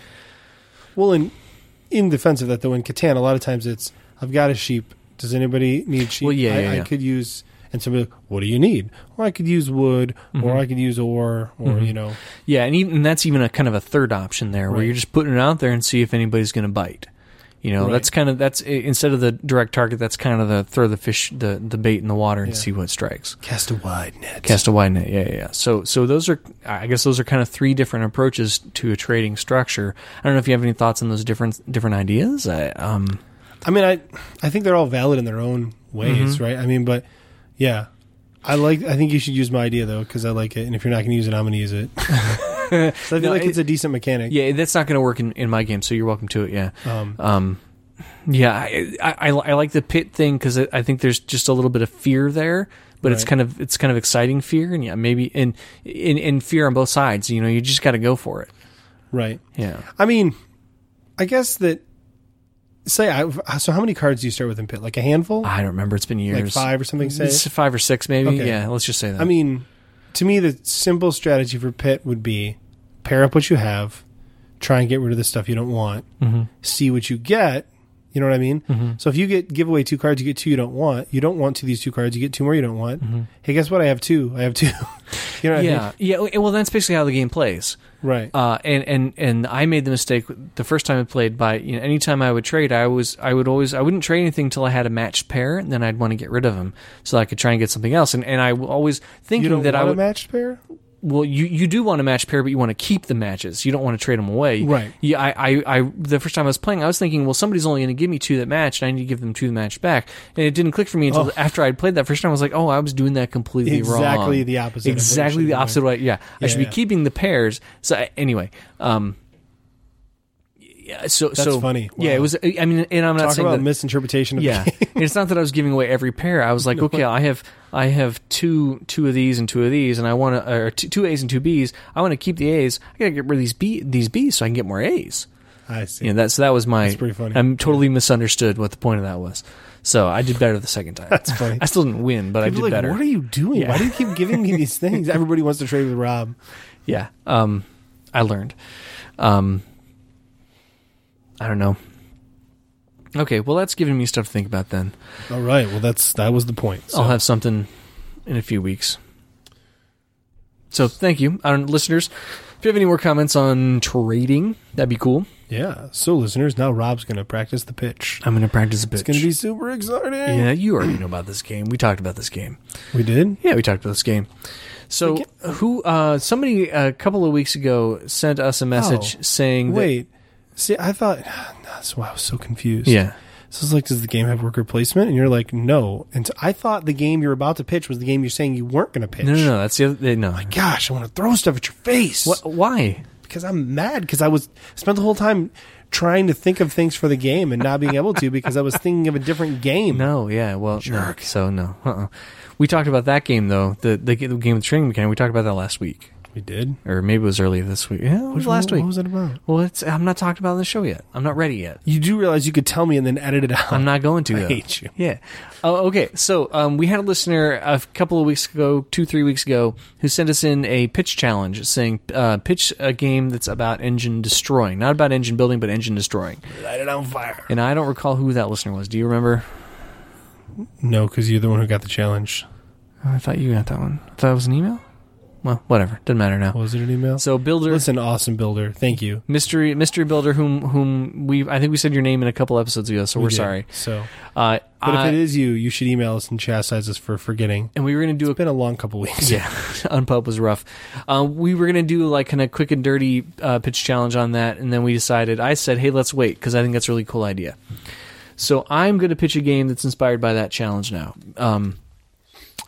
in defense of that, though, in Catan, a lot of times it's, I've got a sheep. Does anybody need sheep? Well, I could use, and somebody, what do you need? Well, I could use wood, or I could use ore, or Yeah, and that's even a kind of a third option there, where you're just putting it out there and see if anybody's going to bite. That's instead of the direct target, that's kind of the throw the fish, the bait in the water and see what strikes. Cast a wide net. Yeah. So those are, I guess those are kind of 3 different approaches to a trading structure. I don't know if you have any thoughts on those different ideas. I mean, I think they're all valid in their own ways, right? I mean, but yeah, I think you should use my idea though, because I like it. And if you're not going to use it, I'm going to use it. So I feel like it's a decent mechanic. Yeah, that's not going to work in my game, so you're welcome to it. Yeah, I like the pit thing because I think there's just a little bit of fear there, but it's kind of exciting fear, and maybe in fear on both sides. You just got to go for it. Right. Yeah. I mean, I guess that. So how many cards do you start with in pit? Like a handful? I don't remember. It's been years. Like 5 or something. Say it's 5 or 6, maybe. Okay. Yeah, let's just say that. I mean, to me, the simple strategy for pit would be pair up what you have, try and get rid of the stuff you don't want, see what you get. You know what I mean? So if you give away 2 cards, you get 2 you don't want. You don't want 2 of these 2 cards, you get 2 more you don't want. Hey, guess what? I have 2. You know what I mean? Yeah. Well, that's basically how the game plays. Right. And I made the mistake the first time I played by, anytime I would trade, I wouldn't trade anything until I had a matched pair, and then I'd want to get rid of them so I could try and get something else. And I always thinking that I would. You don't want a matched pair? Well, you do want a match pair, but you want to keep the matches. You don't want to trade them away. Right. Yeah. I the first time I was playing, I was thinking, well, somebody's only going to give me 2 that match, and I need to give them 2 that match back. And it didn't click for me until after I'd played that first time. I was like, oh, I was doing that completely wrong. Exactly the opposite. Exactly the opposite way. Yeah. I should be keeping the pairs. So anyway, yeah, that's funny. Wow. Yeah, it was. I mean, and I'm not saying about that misinterpretation of the game. And it's not that I was giving away every pair. I was like, okay, I have two of these and 2 of these, and I want to, or 2 A's and 2 B's. I want to keep the A's. I got to get rid of these B's so I can get more A's. I see. That was my. That's pretty funny. I'm totally misunderstood what the point of that was. So I did better the second time. That's funny. I still didn't win, but People I did better. What are you doing? Yeah. Why do you keep giving me these things? Everybody wants to trade with Rob. Yeah. I learned. I don't know. Okay, well, that's giving me stuff to think about then. All right. Well, that was the point. So. I'll have something in a few weeks. So thank you, listeners. If you have any more comments on trading, that'd be cool. Yeah. So, listeners, now Rob's going to practice the pitch. I'm going to practice the pitch. It's going to be super exciting. Yeah, you already know about this game. We talked about this game. We did? Yeah, we talked about this game. So, somebody a couple of weeks ago sent us a message saying Wait. See, I thought, that's why I was so confused. Yeah. So it's like, does the game have worker placement? And you're like, no. And so I thought the game you're about to pitch was the game you're saying you weren't going to pitch. No, that's the other. No. My gosh, I want to throw stuff at your face. What? Why? Because I'm mad. Because I spent the whole time trying to think of things for the game and not being able to because I was thinking of a different game. No, yeah, well, jerk. No, so no. We talked about that game though. The game with training mechanic. We talked about that last week. We did? Or maybe it was earlier this week. Yeah, it was last week. What was it about? Well, I'm not talking about it on the show yet. I'm not ready yet. You do realize you could tell me and then edit it out. I'm not going to, though. I hate you. Yeah. Oh, okay. So we had a listener a couple of weeks ago, 2-3 weeks ago, who sent us in a pitch challenge saying, pitch a game that's about engine destroying. Not about engine building, but engine destroying. Light it on fire. And I don't recall who that listener was. Do you remember? No, because you're the one who got the challenge. I thought you got that one. I thought it was an email? Well, whatever. Doesn't matter now. Was it an email? So Builder, listen, awesome Builder, thank you. Mystery Builder, whom I think we said your name in a couple episodes ago, so we're sorry. So, but if it is you should email us and chastise us for forgetting. And we were going to do it's been a long couple weeks. Yeah, Unpub was rough. We were going to do like kind of quick and dirty pitch challenge on that, and then we decided. I said, hey, let's wait because I think that's a really cool idea. So I'm going to pitch a game that's inspired by that challenge now.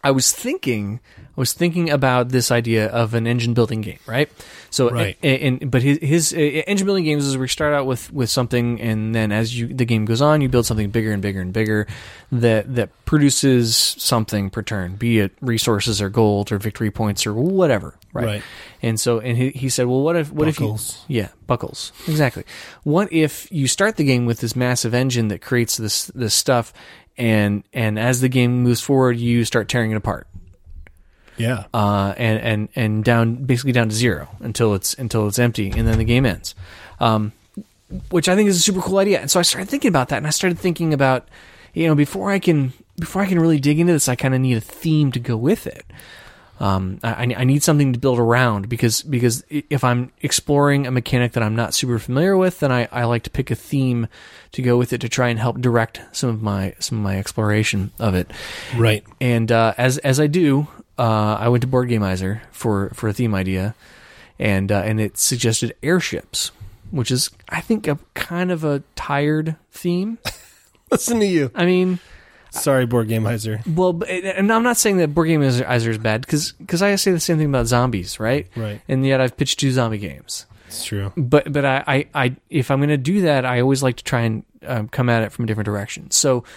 I was thinking about this idea of an engine building game, right? So, right. But his engine building games is where we start out with something, and then as the game goes on, you build something bigger and bigger and bigger that produces something per turn, be it resources or gold or victory points or whatever, right? And so, and he said, well, what if you, buckles, exactly. What if you start the game with this massive engine that creates this stuff, and as the game moves forward, you start tearing it apart. Yeah. And basically down to zero until it's empty, and then the game ends. Which I think is a super cool idea. And so I started thinking about that, and I started thinking about, before I can really dig into this, I kind of need a theme to go with it. I need something to build around because if I'm exploring a mechanic that I'm not super familiar with, then I like to pick a theme to go with it to try and help direct some of my exploration of it. Right. And as I do, I went to Board Gameizer for a theme idea, and it suggested airships, which is, I think, a kind of a tired theme. Listen to you. I mean, sorry, Board Gameizer. Well, and I'm not saying that Board Gameizer is bad, because I say the same thing about zombies, right? Right. And yet I've pitched 2 zombie games. It's true. But I if I'm going to do that, I always like to try and come at it from a different direction. So,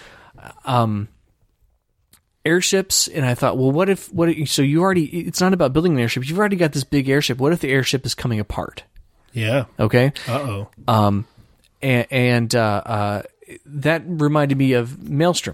airships, and I thought, well, what if so you already, it's not about building an airship, you've already got this big airship. What if the airship is coming apart? Yeah. Okay. Uh-oh. And that reminded me of Maelstrom,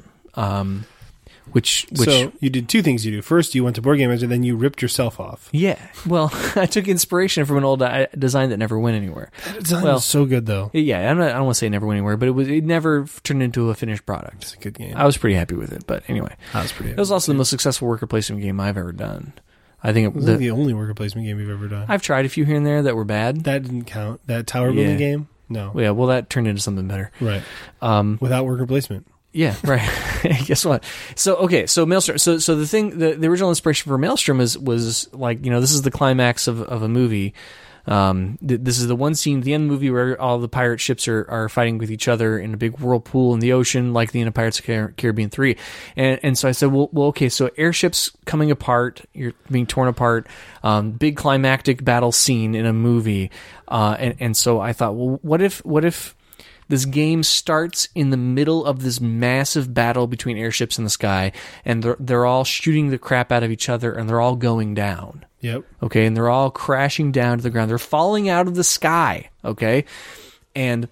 which so you did 2 things. You do first, you went to Board Gameizer, and then you ripped yourself off. Yeah. Well, I took inspiration from an old design that never went anywhere. That design was so good, though. Yeah, I don't want to say it never went anywhere, but it never turned into a finished product. It's a good game. I was pretty happy with it, but anyway, it was also the most successful worker placement game I've ever done. I think it was the only worker placement game you've ever done. I've tried a few here and there that were bad. That didn't count. That tower building game? No. Yeah, well, that turned into something better. Right. Without worker placement. Yeah, right. Guess what? So, okay, so Maelstrom. So the thing, the original inspiration for Maelstrom was like, this is the climax of a movie. This is the one scene at the end of the movie where all the pirate ships are fighting with each other in a big whirlpool in the ocean, like the end of Pirates of the Caribbean 3. And so I said, well, okay, so airships coming apart, you're being torn apart, big climactic battle scene in a movie. And so I thought, well, what if this game starts in the middle of this massive battle between airships in the sky, and they're all shooting the crap out of each other, and they're all going down. Yep. Okay, and they're all crashing down to the ground. They're falling out of the sky. Okay, and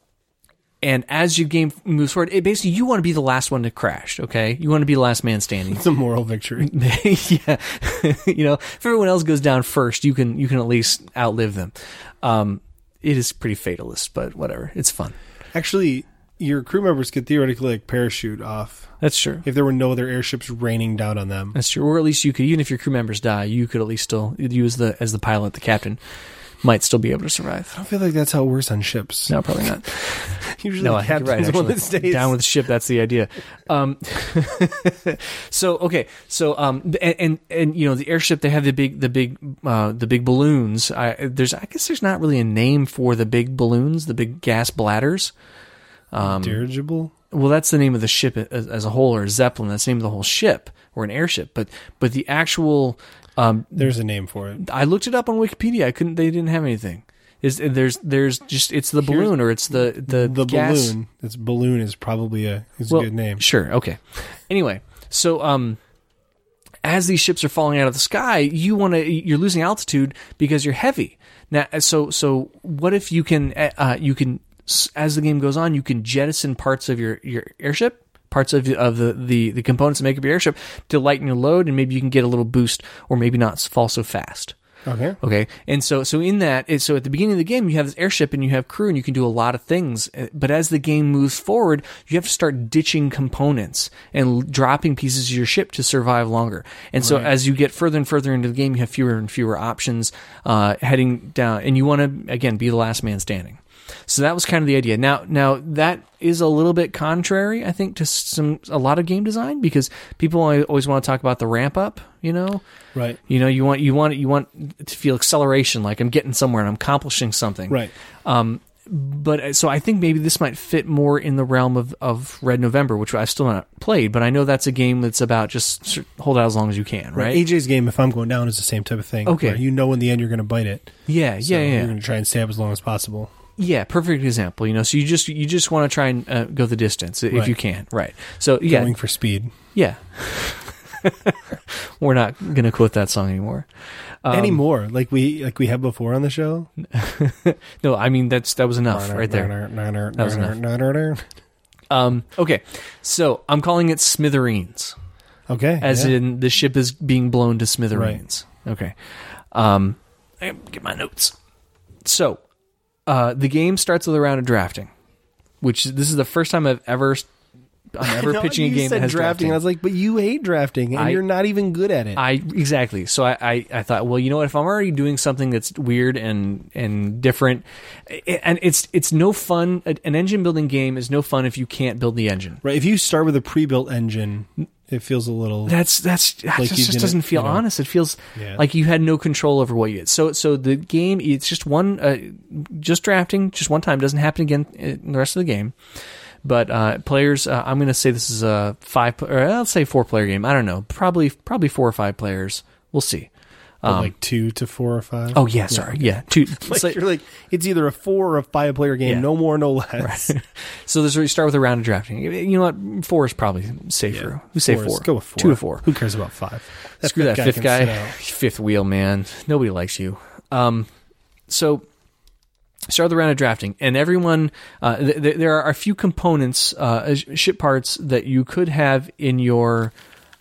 as your game moves forward, basically you want to be the last one to crash. Okay, you want to be the last man standing. It's a moral victory. Yeah, if everyone else goes down first, you can at least outlive them. It is pretty fatalist, but whatever. It's fun. Actually, your crew members could theoretically parachute off. That's true. If there were no other airships raining down on them. That's true. Or at least you could, even if your crew members die, you could at least still use as the pilot, the captain, might still be able to survive. I don't feel like that's how it works on ships. No, probably not. Usually the captain's the one that stays. Down with the ship, that's the idea. So the airship, they have the big balloons. I guess there's not really a name for the big balloons, the big gas bladders. Dirigible? Well, that's the name of the ship as a whole, or a Zeppelin. That's the name of the whole ship, or an airship. But the actual there's a name for it. I looked it up on Wikipedia. They didn't have anything. There's just it's the balloon, or it's the gas. Balloon. It's balloon is probably a good name. Sure. Okay. Anyway, so as these ships are falling out of the sky, you're losing altitude because you're heavy. Now, so what if you can as the game goes on, you can jettison parts of your airship, parts of the components that make up your airship to lighten your load, and maybe you can get a little boost, or maybe not fall so fast. Okay. And so in that, so at the beginning of the game, you have this airship and you have crew and you can do a lot of things. But as the game moves forward, you have to start ditching components and dropping pieces of your ship to survive longer. And so as you get further and further into the game, you have fewer and fewer options heading down, and you want to, again, be the last man standing. So that was kind of the idea. Now that is a little bit contrary, I think, to a lot of game design, because people always want to talk about the ramp up. Right. You want to feel acceleration, like I'm getting somewhere and I'm accomplishing something. Right. But so I think maybe this might fit more in the realm of Red November, which I've still not played, but I know that's a game that's about just hold out as long as you can, right? AJ's game, If I'm Going Down, is the same type of thing. Okay. Where you know in the end you're going to bite it. Yeah. You're going to try and stay up as long as possible. Yeah, perfect example. So you just want to try and go the distance if you can, right? So yeah, going for speed. Yeah. We're not going to quote that song anymore. Anymore, like we have before on the show. No, I mean that was enough right there. That was enough. Okay, so I'm calling it Smithereens. Okay, as in the ship is being blown to smithereens. Right. Okay, get my notes. So, the game starts with a round of drafting, which this is the first time I'm ever pitching a game that has drafting. I was like, but you hate drafting, and you're not even good at it. Exactly. So I thought, well, you know what? If I'm already doing something that's weird and different, and it's no fun. An engine building game is no fun if you can't build the engine. Right. If you start with a pre-built engine, it feels a little. That just doesn't feel honest. It feels like you had no control over what you did. So the game, it's just just drafting, just one time. Doesn't happen again in the rest of the game. But players, I'm going to say this is a 4-player game. I don't know, probably 4 or 5 players. We'll see. Like 2 to 4 or 5. Oh yeah, sorry, yeah. 2. You're like it's either a 4 or a 5-player game, no more, no less. Right. So you start with a round of drafting. You know what? 4 is probably safer. Yeah. We say 4. Go with 4. 2 to 4. Who cares about 5? Screw that fifth guy. Fifth wheel, man. Nobody likes you. So. Start the round of drafting, and everyone. There are a few components, ship parts that you could have in your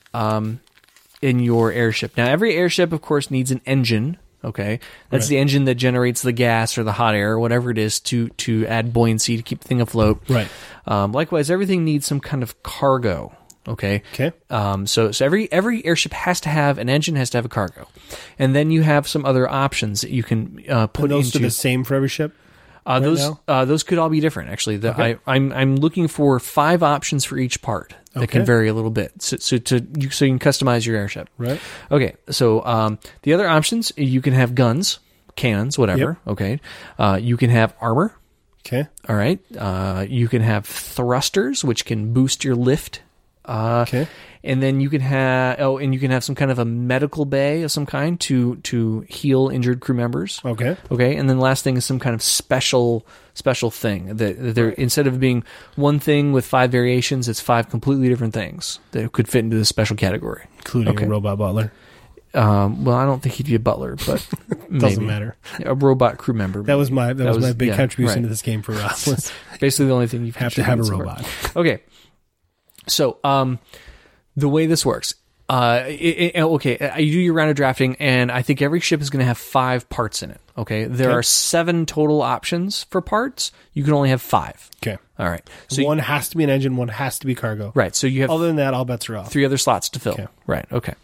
airship. Now, every airship, of course, needs an engine. Okay, that's the engine that generates the gas or the hot air or whatever it is to add buoyancy to keep the thing afloat. Right. Likewise, everything needs some kind of cargo. Okay. So every airship has to have an engine, has to have a cargo, and then you have some other options that you can put those into. Are the same for every ship. Those could all be different. Actually, I'm looking for 5 options for each part that can vary a little bit, so you can customize your airship. Right. Okay. So the other options, you can have guns, cannons, whatever. Yep. Okay. You can have armor. Okay. All right. You can have thrusters, which can boost your lift. Okay. And then you can have some kind of a medical bay of some kind to heal injured crew members. Okay. And then the last thing is some kind of special thing that they're instead of being one thing with 5 variations, it's 5 completely different things that could fit into this special category, including a robot butler. Well, I don't think he'd be a butler, but doesn't matter. A robot crew member. That was my big contribution to this game for us. Basically, the only thing you have to have a robot. Okay. So, the way this works, you do your round of drafting, and I think every ship is going to have 5 parts in it. Okay, there are 7 total options for parts. You can only have 5. Okay, all right. So one has to be an engine, one has to be cargo. Right. So you have. Other than that, all bets are off. 3 other slots to fill. Okay. Right. Okay.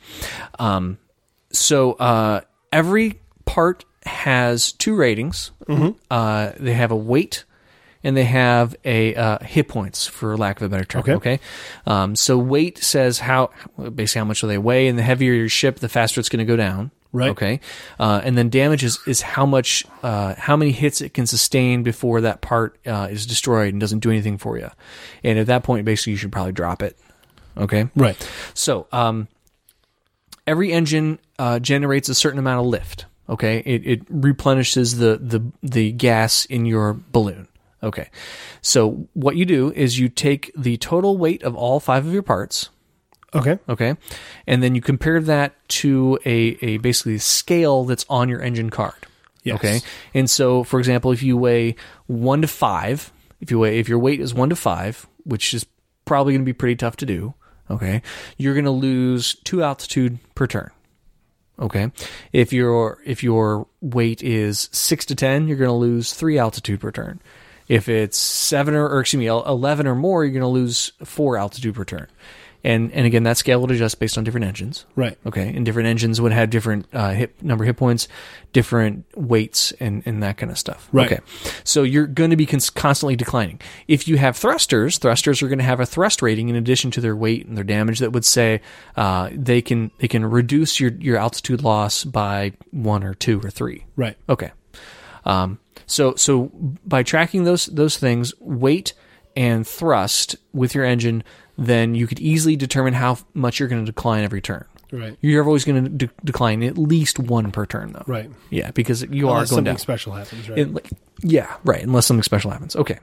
So every part has 2 ratings. Mm-hmm. They have a weight. And they have a hit points, for lack of a better term. Okay. So weight says basically how much do they weigh, and the heavier your ship, the faster it's going to go down. Right. Okay. And then damage is how many hits it can sustain before that part is destroyed and doesn't do anything for you. And at that point, basically, you should probably drop it. Okay. Right. So every engine generates a certain amount of lift. Okay. It replenishes the gas in your balloon. Okay, so what you do is you take the total weight of all 5 of your parts. Okay, and then you compare that to a basically scale that's on your engine card. Yes. Okay, and so for example, if you weigh 1 to 5, if your weight is 1 to 5, which is probably going to be pretty tough to do. Okay, you're going to lose 2 altitude per turn. Okay, if your weight is 6 to 10, you're going to lose 3 altitude per turn. If it's 11 or more, you're going to lose 4 altitude per turn. And again, that scale would adjust based on different engines. Right. Okay. And different engines would have different number of hit points, different weights, and that kind of stuff. Right. Okay. So you're going to be constantly declining. If you have thrusters are going to have a thrust rating in addition to their weight and their damage that would say they can reduce your altitude loss by 1 or 2 or 3. Right. Okay. So by tracking those things, weight and thrust with your engine, then you could easily determine how much you're going to decline every turn. Right. You're always going to decline at least one per turn, though. Right. Yeah, because you Unless are going down. something special happens, right? Yeah, right. Unless something special happens. Okay.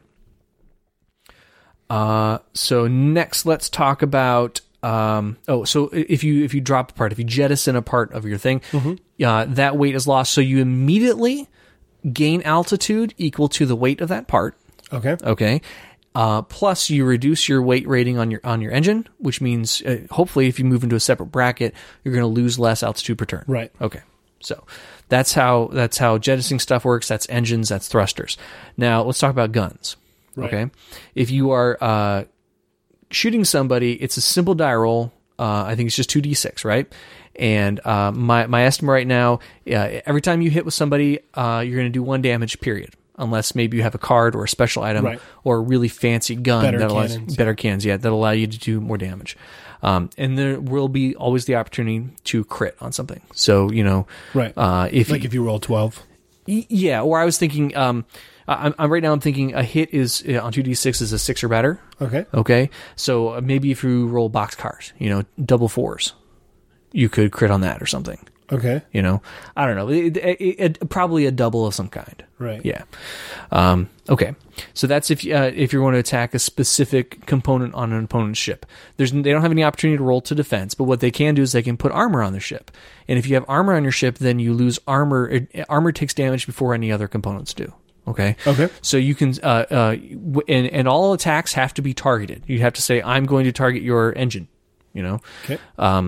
So next, let's talk about. So if you drop a part, if you jettison a part of your thing, that weight is lost. So you immediately gain altitude equal to the weight of that part. Okay. Okay. Plus, you reduce your weight rating on your engine, which means hopefully, if you move into a separate bracket, you're going to lose less altitude per turn. Right. Okay. So that's how jettisoning stuff works. That's engines. That's thrusters. Now let's talk about guns. Right. Okay. If you are shooting somebody, it's a simple die roll. I think it's just 2d6, right? And my estimate right now, every time you hit with somebody, you're going to do 1 damage. Period. Unless maybe you have a card or a special item or a really fancy gun better cannons, that allow you to do more damage. And there will be always the opportunity to crit on something. So, if you roll 12. Yeah, or I was thinking, I'm thinking a hit is on 2d6 is a 6 or better. Okay. Okay. So maybe if you roll boxcars, double 4s, you could crit on that or something. Okay. I don't know. It probably a double of some kind. Right. Yeah. Okay. So that's if you're going to attack a specific component on an opponent's ship. They don't have any opportunity to roll to defense, but what they can do is they can put armor on their ship. And if you have armor on your ship, then you lose armor. Armor takes damage before any other components do. Okay. Okay. So you can, and all attacks have to be targeted. You have to say, I'm going to target your engine. Okay.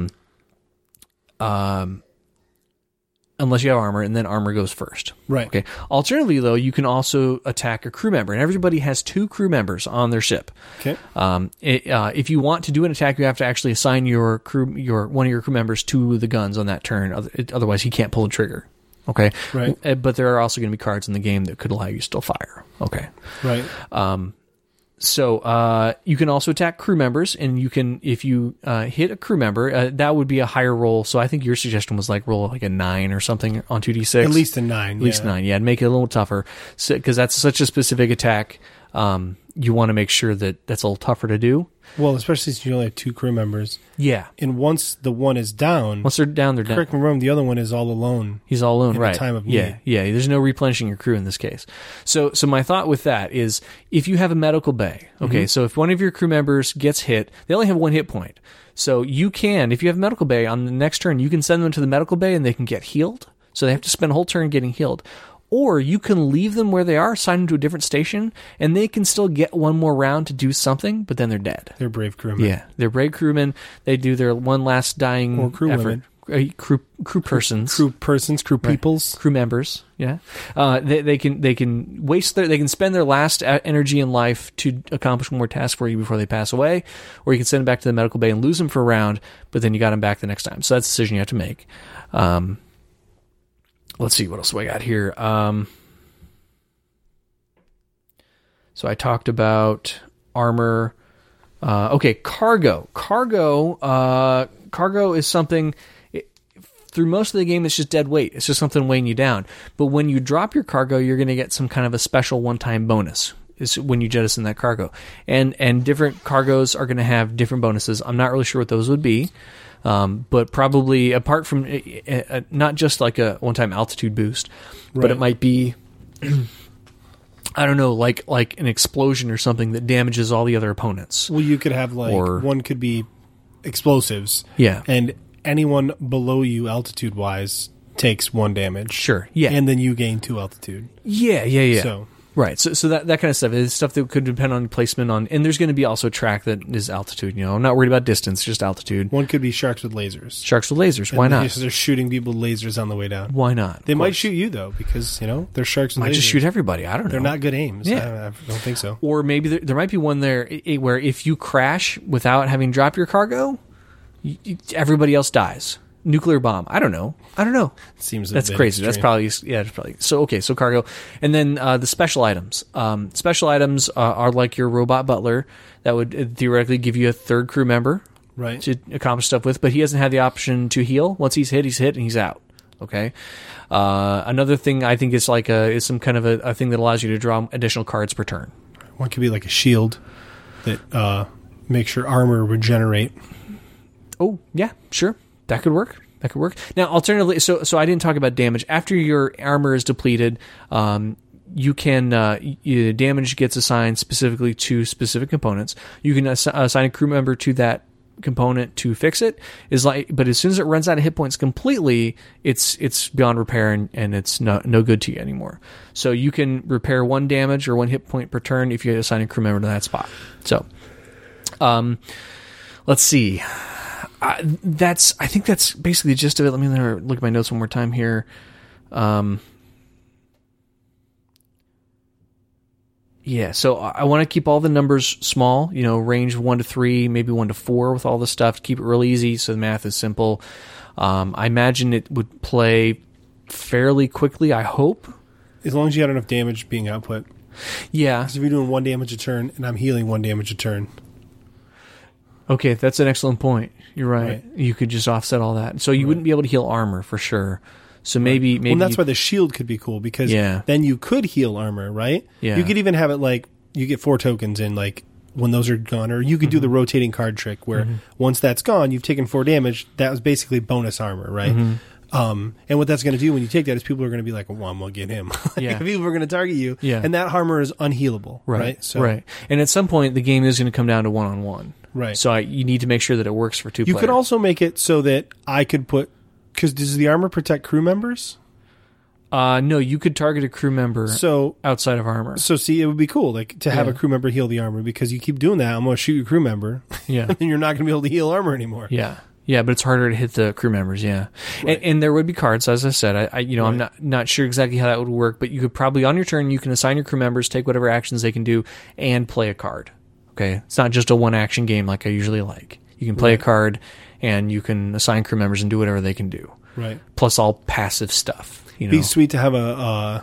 Unless you have armor, and then armor goes first. Right. Okay. Alternatively, though, you can also attack a crew member, and everybody has 2 crew members on their ship. Okay. If you want to do an attack, you have to actually assign one of your crew members to the guns on that turn. Otherwise, he can't pull the trigger. Okay. Right. But there are also going to be cards in the game that could allow you to still fire. Okay. Right. So you can also attack crew members, and you can, if you hit a crew member, that would be a higher roll. So I think your suggestion was roll a 9 or something on 2d6. At least a 9. At least 9, yeah. Make it a little tougher, because that's such a specific attack. You want to make sure that that's a little tougher to do. Well, especially since you only have 2 crew members. Yeah. And once the one is down... Once they're down, they're down. Correct me if I'm wrong, the other one is all alone. He's all alone, right. In the time of need. Yeah, yeah. There's no replenishing your crew in this case. So my thought with that is, if you have a medical bay, okay, so if one of your crew members gets hit, they only have 1 hit point. So you can, if you have a medical bay, on the next turn, you can send them to the medical bay and they can get healed. So they have to spend a whole turn getting healed. Or you can leave them where they are, assign them to a different station, and they can still get one more round to do something, but then they're dead. They're brave crewmen. Yeah, they're brave crewmen. They do their one last dying or crew effort. Women. Crew persons. Crew persons, crew peoples. Right. Crew members, yeah. They can waste they can spend their last energy in life to accomplish one more task for you before they pass away, or you can send them back to the medical bay and lose them for a round, but then you got them back the next time. So that's a decision you have to make. Let's see, what else do I got here? So I talked about armor. Okay, cargo. Cargo is something... through most of the game, it's just dead weight. It's just something weighing you down. But when you drop your cargo, you're going to get some kind of a special one-time bonus. Is when you jettison that cargo. And different cargos are going to have different bonuses. I'm not really sure what those would be. But probably apart from not just like a one-time altitude boost, but it might be, I don't know, like an explosion or something that damages all the other opponents. Well, you could have one could be explosives. Yeah. And anyone below you altitude-wise takes 1 damage. Sure. Yeah. And then you gain 2 altitude. Yeah. So... Right, so that kind of stuff is stuff that could depend on placement on, and there's going to be also a track that is altitude. I'm not worried about distance, just altitude. One could be sharks with lasers. Sharks with lasers, why not? They're shooting people with lasers on the way down. Why not? They might shoot you though, because they're sharks with lasers. Might just shoot everybody. I don't know. They're not good aims. Yeah. I don't think so. Or maybe there might be one there where if you crash without having dropped your cargo, everybody else dies. Nuclear bomb. I don't know. Seems that's crazy. Extreme. That's probably so. Okay, so cargo, and then the special items. Special items are like your robot butler that would theoretically give you a 3rd crew member, right, to accomplish stuff with. But he doesn't have the option to heal. Once he's hit, and he's out. Okay. Another thing I think is is some kind of a thing that allows you to draw additional cards per turn. One could be like a shield that makes your armor regenerate. Oh, yeah, sure. That could work. Now, alternatively, so I didn't talk about damage. After your armor is depleted, you can damage gets assigned specifically to specific components. You can assign a crew member to that component to fix it. But as soon as it runs out of hit points completely, it's beyond repair and it's no good to you anymore. So you can repair 1 damage or 1 hit point per turn if you assign a crew member to that spot. So, let's see. I think that's basically the gist of it. Let me look at my notes one more time here. Yeah, so I want to keep all the numbers small, range 1 to 3, maybe 1 to 4 with all the stuff to keep it real easy so the math is simple. I imagine it would play fairly quickly, I hope. As long as you had enough damage being output. Yeah. Because if you're doing 1 damage a turn and I'm healing 1 damage a turn. Okay, that's an excellent point. You're right. You could just offset all that. So you wouldn't be able to heal armor for sure. So maybe well, that's why the shield could be cool because then you could heal armor, right? Yeah. You could even have it like you get 4 tokens in like when those are gone, or you could do the rotating card trick where once that's gone, you've taken 4 damage. That was basically bonus armor, right? And what that's going to do when you take that is people are going to be like, well, I'm going to get him. People are going to target you, and that armor is unhealable, right? So, and at some point, the game is going to come down to 1-on-1. Right. So you need to make sure that it works for 2 players. You could also make it so that I could put... Because does the armor protect crew members? No, you could target a crew member outside of armor. So see, it would be cool to have a crew member heal the armor because you keep doing that, I'm going to shoot your crew member. Yeah. And you're not going to be able to heal armor anymore. Yeah. Yeah, but it's harder to hit the crew members, yeah. Right. And there would be cards, as I said. I'm not sure exactly how that would work, but you could probably, on your turn, you can assign your crew members, take whatever actions they can do, and play a card. Okay? It's not just a one-action game like I usually like. You can play a card, and you can assign crew members and do whatever they can do. Right. Plus all passive stuff. It'd be sweet to have one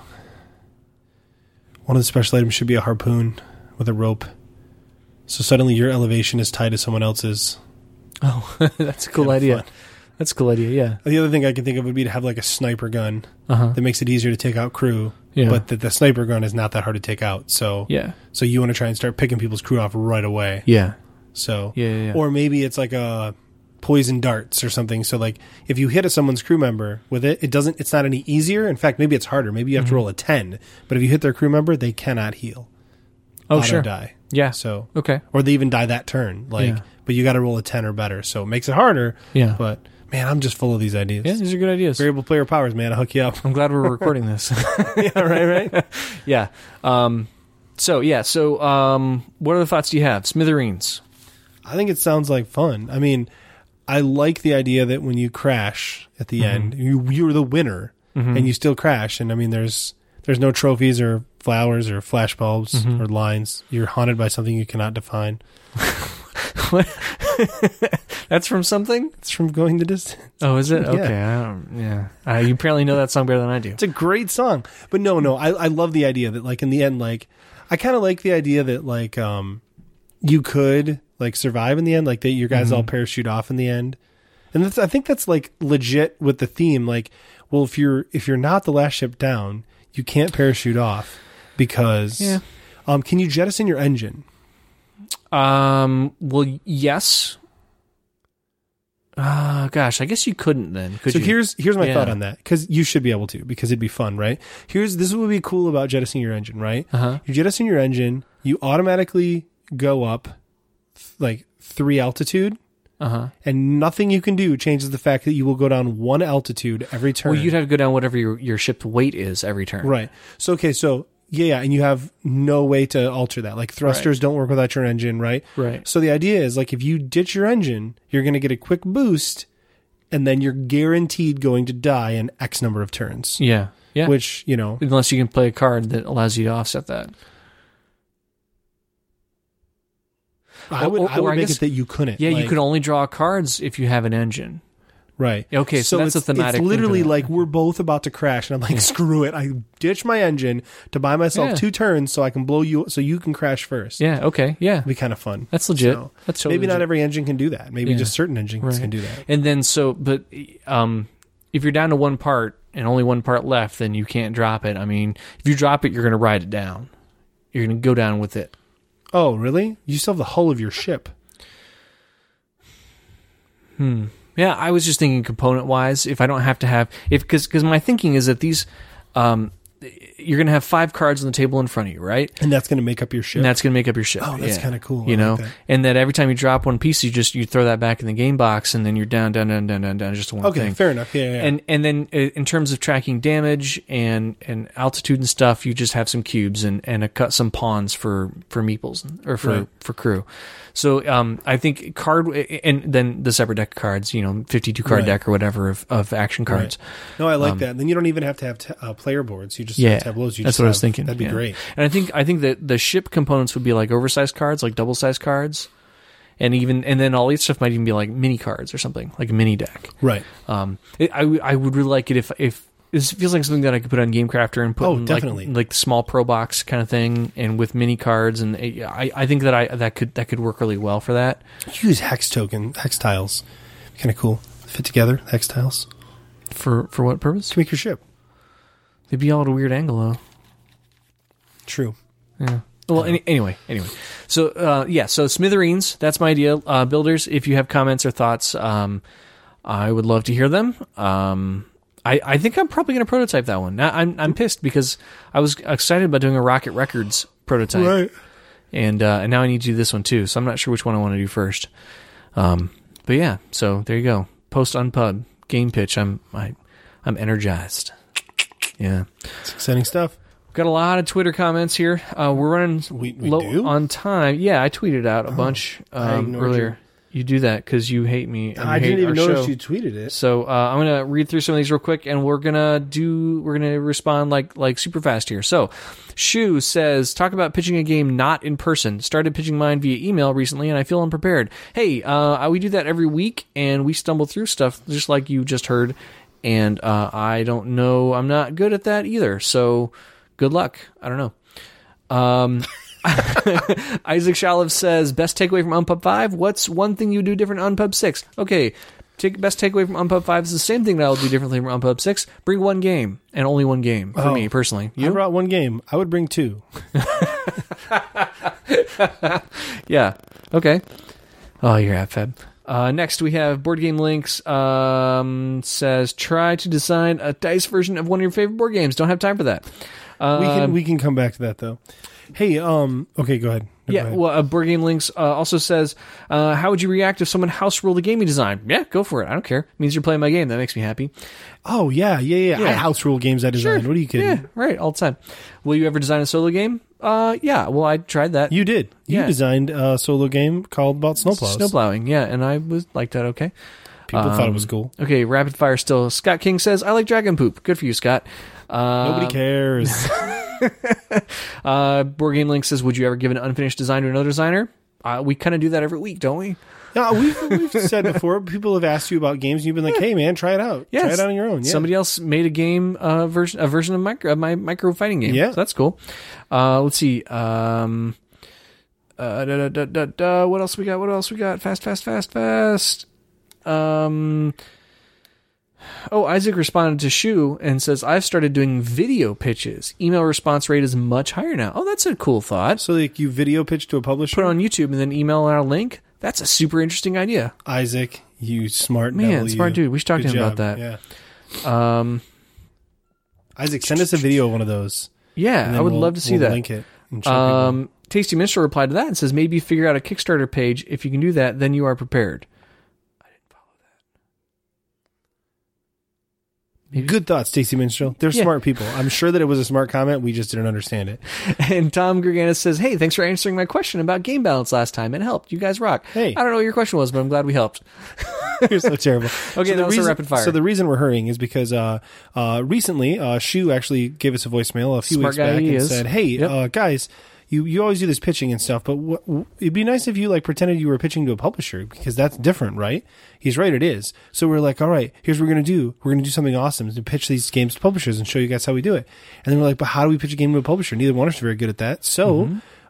of the special items should be a harpoon with a rope. So suddenly your elevation is tied to someone else's. Oh, that's a cool idea. Fun. That's a cool idea, yeah. The other thing I can think of would be to have like a sniper gun that makes it easier to take out crew. Yeah. But the sniper gun is not that hard to take out. So so you want to try and start picking people's crew off right away. Yeah. So yeah. Or maybe it's like a poison darts or something. So like if you hit someone's crew member with it's not any easier. In fact, maybe it's harder. Maybe you have to roll a 10. But if you hit their crew member, they cannot heal. Oh, sure. Die. Yeah. So okay. Or they even die that turn. But you got to roll a 10 or better. So it makes it harder. Yeah. But man, I'm just full of these ideas. Yeah, these are good ideas. Variable player powers, man. I'll hook you up. I'm glad we're recording this. Yeah, right. Yeah. So what other thoughts do you have? Smithereens. I think it sounds like fun. I mean, I like the idea that when you crash at the end, you're the winner, and you still crash. And I mean, there's no trophies or flowers or flashbulbs or lines. You're haunted by something you cannot define. What? That's from something? It's from Going the Distance. Oh, is it? Yeah. Okay. You apparently know that song better than I do. It's a great song. But no, I love the idea that like in the end, like I kind of like the idea that like you could like survive in the end, like that your guys all parachute off in the end. And I think that's like legit with the theme. Like, well, if you're not the last ship down, you can't parachute off because can you jettison your engine? Well, yes. Gosh, I guess you couldn't then. Could so you? Here's my thought on that, because you should be able to, because it'd be fun, right? This is what would be cool about jettisoning your engine, right? You jettison your engine, you automatically go up like 3 altitude, and nothing you can do changes the fact that you will go down 1 altitude every turn. Well, you'd have to go down whatever your ship's weight is every turn. Right. So yeah, and you have no way to alter that. Like thrusters don't work without your engine, right? Right. So the idea is like if you ditch your engine, you're going to get a quick boost, and then you're guaranteed going to die in X number of turns. Yeah. Yeah. Which, unless you can play a card that allows you to offset that. I would make it that you couldn't. Yeah, you could only draw cards if you have an engine. Right. Okay, so that's a thematic. It's literally like we're both about to crash, and I'm like, screw it. I ditch my engine to buy myself 2 turns so I can blow you, so you can crash first. Yeah, okay, yeah. It'd be kind of fun. That's legit. So that's totally maybe not legit. every engine can do that. Maybe just certain engines can do that. And then if you're down to one part and only one part left, then you can't drop it. I mean, if you drop it, you're going to ride it down. You're going to go down with it. Oh, really? You still have the hull of your ship. Yeah, I was just thinking component-wise, if I don't have to have... Because my thinking is that these... you're going to have 5 cards on the table in front of you, right? And that's going to make up your ship? And that's going to make up your ship. Oh, that's kind of cool. You know? Like and that every time you drop one piece, you throw that back in the game box, and then you're down, just one thing. Okay, fair enough. Yeah. And then in terms of tracking damage and altitude and stuff, you just have some cubes and some pawns for meeples, or for crew. So I think and then the separate deck of cards, 52 card deck or whatever of action cards. Right. No, I like that. Then you don't even have to have player boards. You just have tableaus. That's what I was thinking. That'd be great. And I think that the ship components would be like oversized cards, like double sized cards, and then all the stuff might even be like mini cards or something, like a mini deck. Right. I would really like it if this feels like something that I could put on Game Crafter and put in definitely. like the small pro box kind of thing, and with mini cards, and I think that could work really well for that. You use hex tiles, kind of cool. Fit together hex tiles for what purpose? To make your ship. They'd be all at a weird angle though. True. Yeah. Well, anyway. So so Smithereens. That's my idea. Builders, if you have comments or thoughts, I would love to hear them. I think I'm probably going to prototype that one. Now, I'm pissed because I was excited about doing a Rocket Records prototype, right? And now I need to do this one too. So I'm not sure which one I want to do first. But yeah, so there you go. Post Unpub game pitch. I'm energized. Yeah, it's exciting stuff. Got a lot of Twitter comments here. We're running low on time. Yeah, I tweeted out a bunch earlier. You do that because you hate me. And I didn't even notice show. You tweeted it. So I'm gonna read through some of these real quick, and we're gonna respond like super fast here. So Shu says, talk about pitching a game not in person. Started pitching mine via email recently, and I feel unprepared. Hey, we do that every week, and we stumble through stuff just like you just heard. And I don't know. I'm not good at that either. So good luck. I don't know. Isaac Shalev says, best takeaway from Unpub 5? What's one thing you do different on Unpub 6? Okay, best takeaway from Unpub 5 is the same thing that I'll do differently from Unpub 6. Bring one game, and only one game, for me, personally. You? I brought one game. I would bring 2. Yeah, okay. Oh, you're at Feb. Next, we have Board Game Links, says, try to design a dice version of one of your favorite board games. Don't have time for that. We can come back to that, though. Hey, okay, go ahead. Go ahead. Well, Board Game Links also says, how would you react if someone house ruled a game you designed? Yeah, go for it. I don't care. It means you're playing my game. That makes me happy. Oh, yeah. I house rule games I designed. Sure. What are you kidding? Yeah, right, all the time. Will you ever design a solo game? Yeah, well, I tried that. You did. You designed a solo game called about snowplows. Snowplowing, yeah, and I liked that okay. People thought it was cool. Okay, rapid fire still. Scott King says, I like dragon poop. Good for you, Scott. Nobody cares. Board Game Link says, would you ever give an unfinished design to another designer? We kind of do that every week, don't we? No, we've said before, people have asked you about games, and you've been like, hey, man, try it out. Yes. Try it out on your own. Yeah. Somebody else made a game, version of my micro fighting game. Yeah. So that's cool. Let's see. What else we got? Fast. Isaac responded to Shu and says, I've started doing video pitches. Email response rate is much higher now. Oh, that's a cool thought. So like you video pitch to a publisher? Put it on YouTube and then email our link? That's a super interesting idea. Isaac, you smart man, smart dude. We should talk to him about that. Yeah. Isaac, send us a video of one of those. Yeah, I would love to see that. Link it. And Tasty Minstrel replied to that and says, maybe figure out a Kickstarter page. If you can do that, then you are prepared. Good thoughts, Stacey Minstrel. They're smart people. I'm sure that it was a smart comment. We just didn't understand it. And Tom Gerganis says, hey, thanks for answering my question about game balance last time. It helped. You guys rock. Hey. I don't know what your question was, but I'm glad we helped. You're so terrible. Okay, so that was a rapid fire. So the reason we're hurrying is because recently Shu actually gave us a voicemail a few weeks back and said, hey, guys, you always do this pitching and stuff, but it'd be nice if you like pretended you were pitching to a publisher, because that's different, right? He's right, it is. So we're like, all right, here's what we're going to do. We're going to do something awesome to pitch these games to publishers and show you guys how we do it. And then we're like, but how do we pitch a game to a publisher? Neither one of us are very good at that. So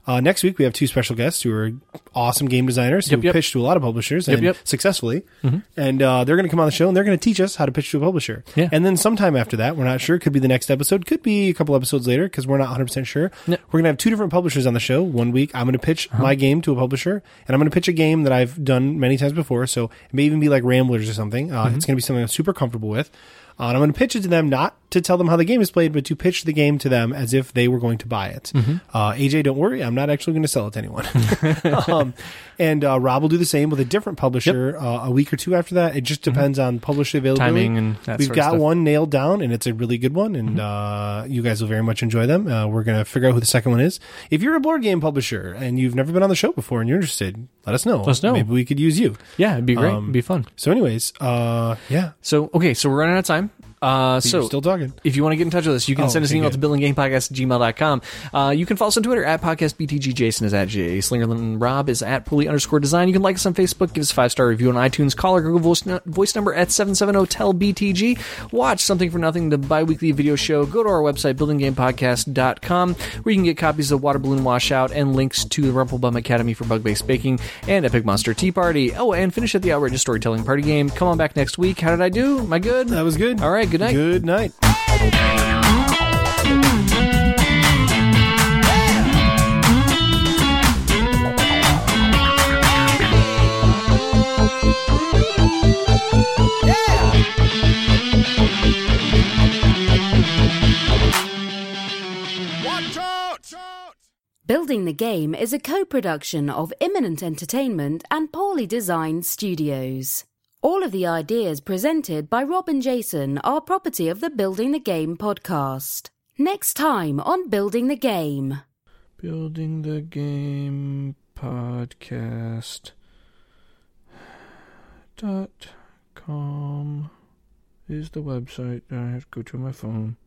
Next week, we have 2 special guests who are awesome game designers who pitch to a lot of publishers and successfully. And they're going to come on the show, and they're going to teach us how to pitch to a publisher. Yeah. And then sometime after that, we're not sure. Could be the next episode. Could be a couple episodes later because we're not 100% sure. We're going to have 2 different publishers on the show. One week, I'm going to pitch my game to a publisher, and I'm going to pitch a game that I've done many times before. So it may even be like Ramblers or something. It's going to be something I'm super comfortable with. And I'm going to pitch it to them, not to tell them how the game is played, but to pitch the game to them as if they were going to buy it. AJ, don't worry. I'm not actually going to sell it to anyone. And Rob will do the same with a different publisher a week or 2 after that. It just depends on publisher availability. Timing and that We've sort of got stuff. one nailed down, and it's a really good one, and you guys will very much enjoy them. We're going to figure out who the second one is. If you're a board game publisher and you've never been on the show before and you're interested, let us know. Let us know. Maybe we could use you. Yeah, it'd be great. It'd be fun. So anyways, yeah. So we're running out of time. You're still talking. If you want to get in touch with us, you can send us an email to buildinggamepodcast@gmail.com. You can follow us on Twitter at podcastbtg. Jason is at JSlingerland. Rob is at pulley_design. You can like us on Facebook. Give us a 5-star review on iTunes. Call our Google voice number at 770-TEL-BTG. Watch Something for Nothing, the bi-weekly video show. Go to our website, buildinggamepodcast.com, where you can get copies of Water Balloon Washout and links to the Rumplebum Academy for Bug-Based Baking and Epic Monster Tea Party. Oh, and finish at the Outrageous Storytelling Party Game. Come on back next week. How did I do? Am I good? That was good. All right. Good night. Good night. Building the Game is a co-production of Imminent Entertainment and Poorly Designed Studios. All of the ideas presented by Rob and Jason are property of the Building the Game podcast. Next time on Building the Game. Building the Game podcast.com is the website that I have to go to on my phone.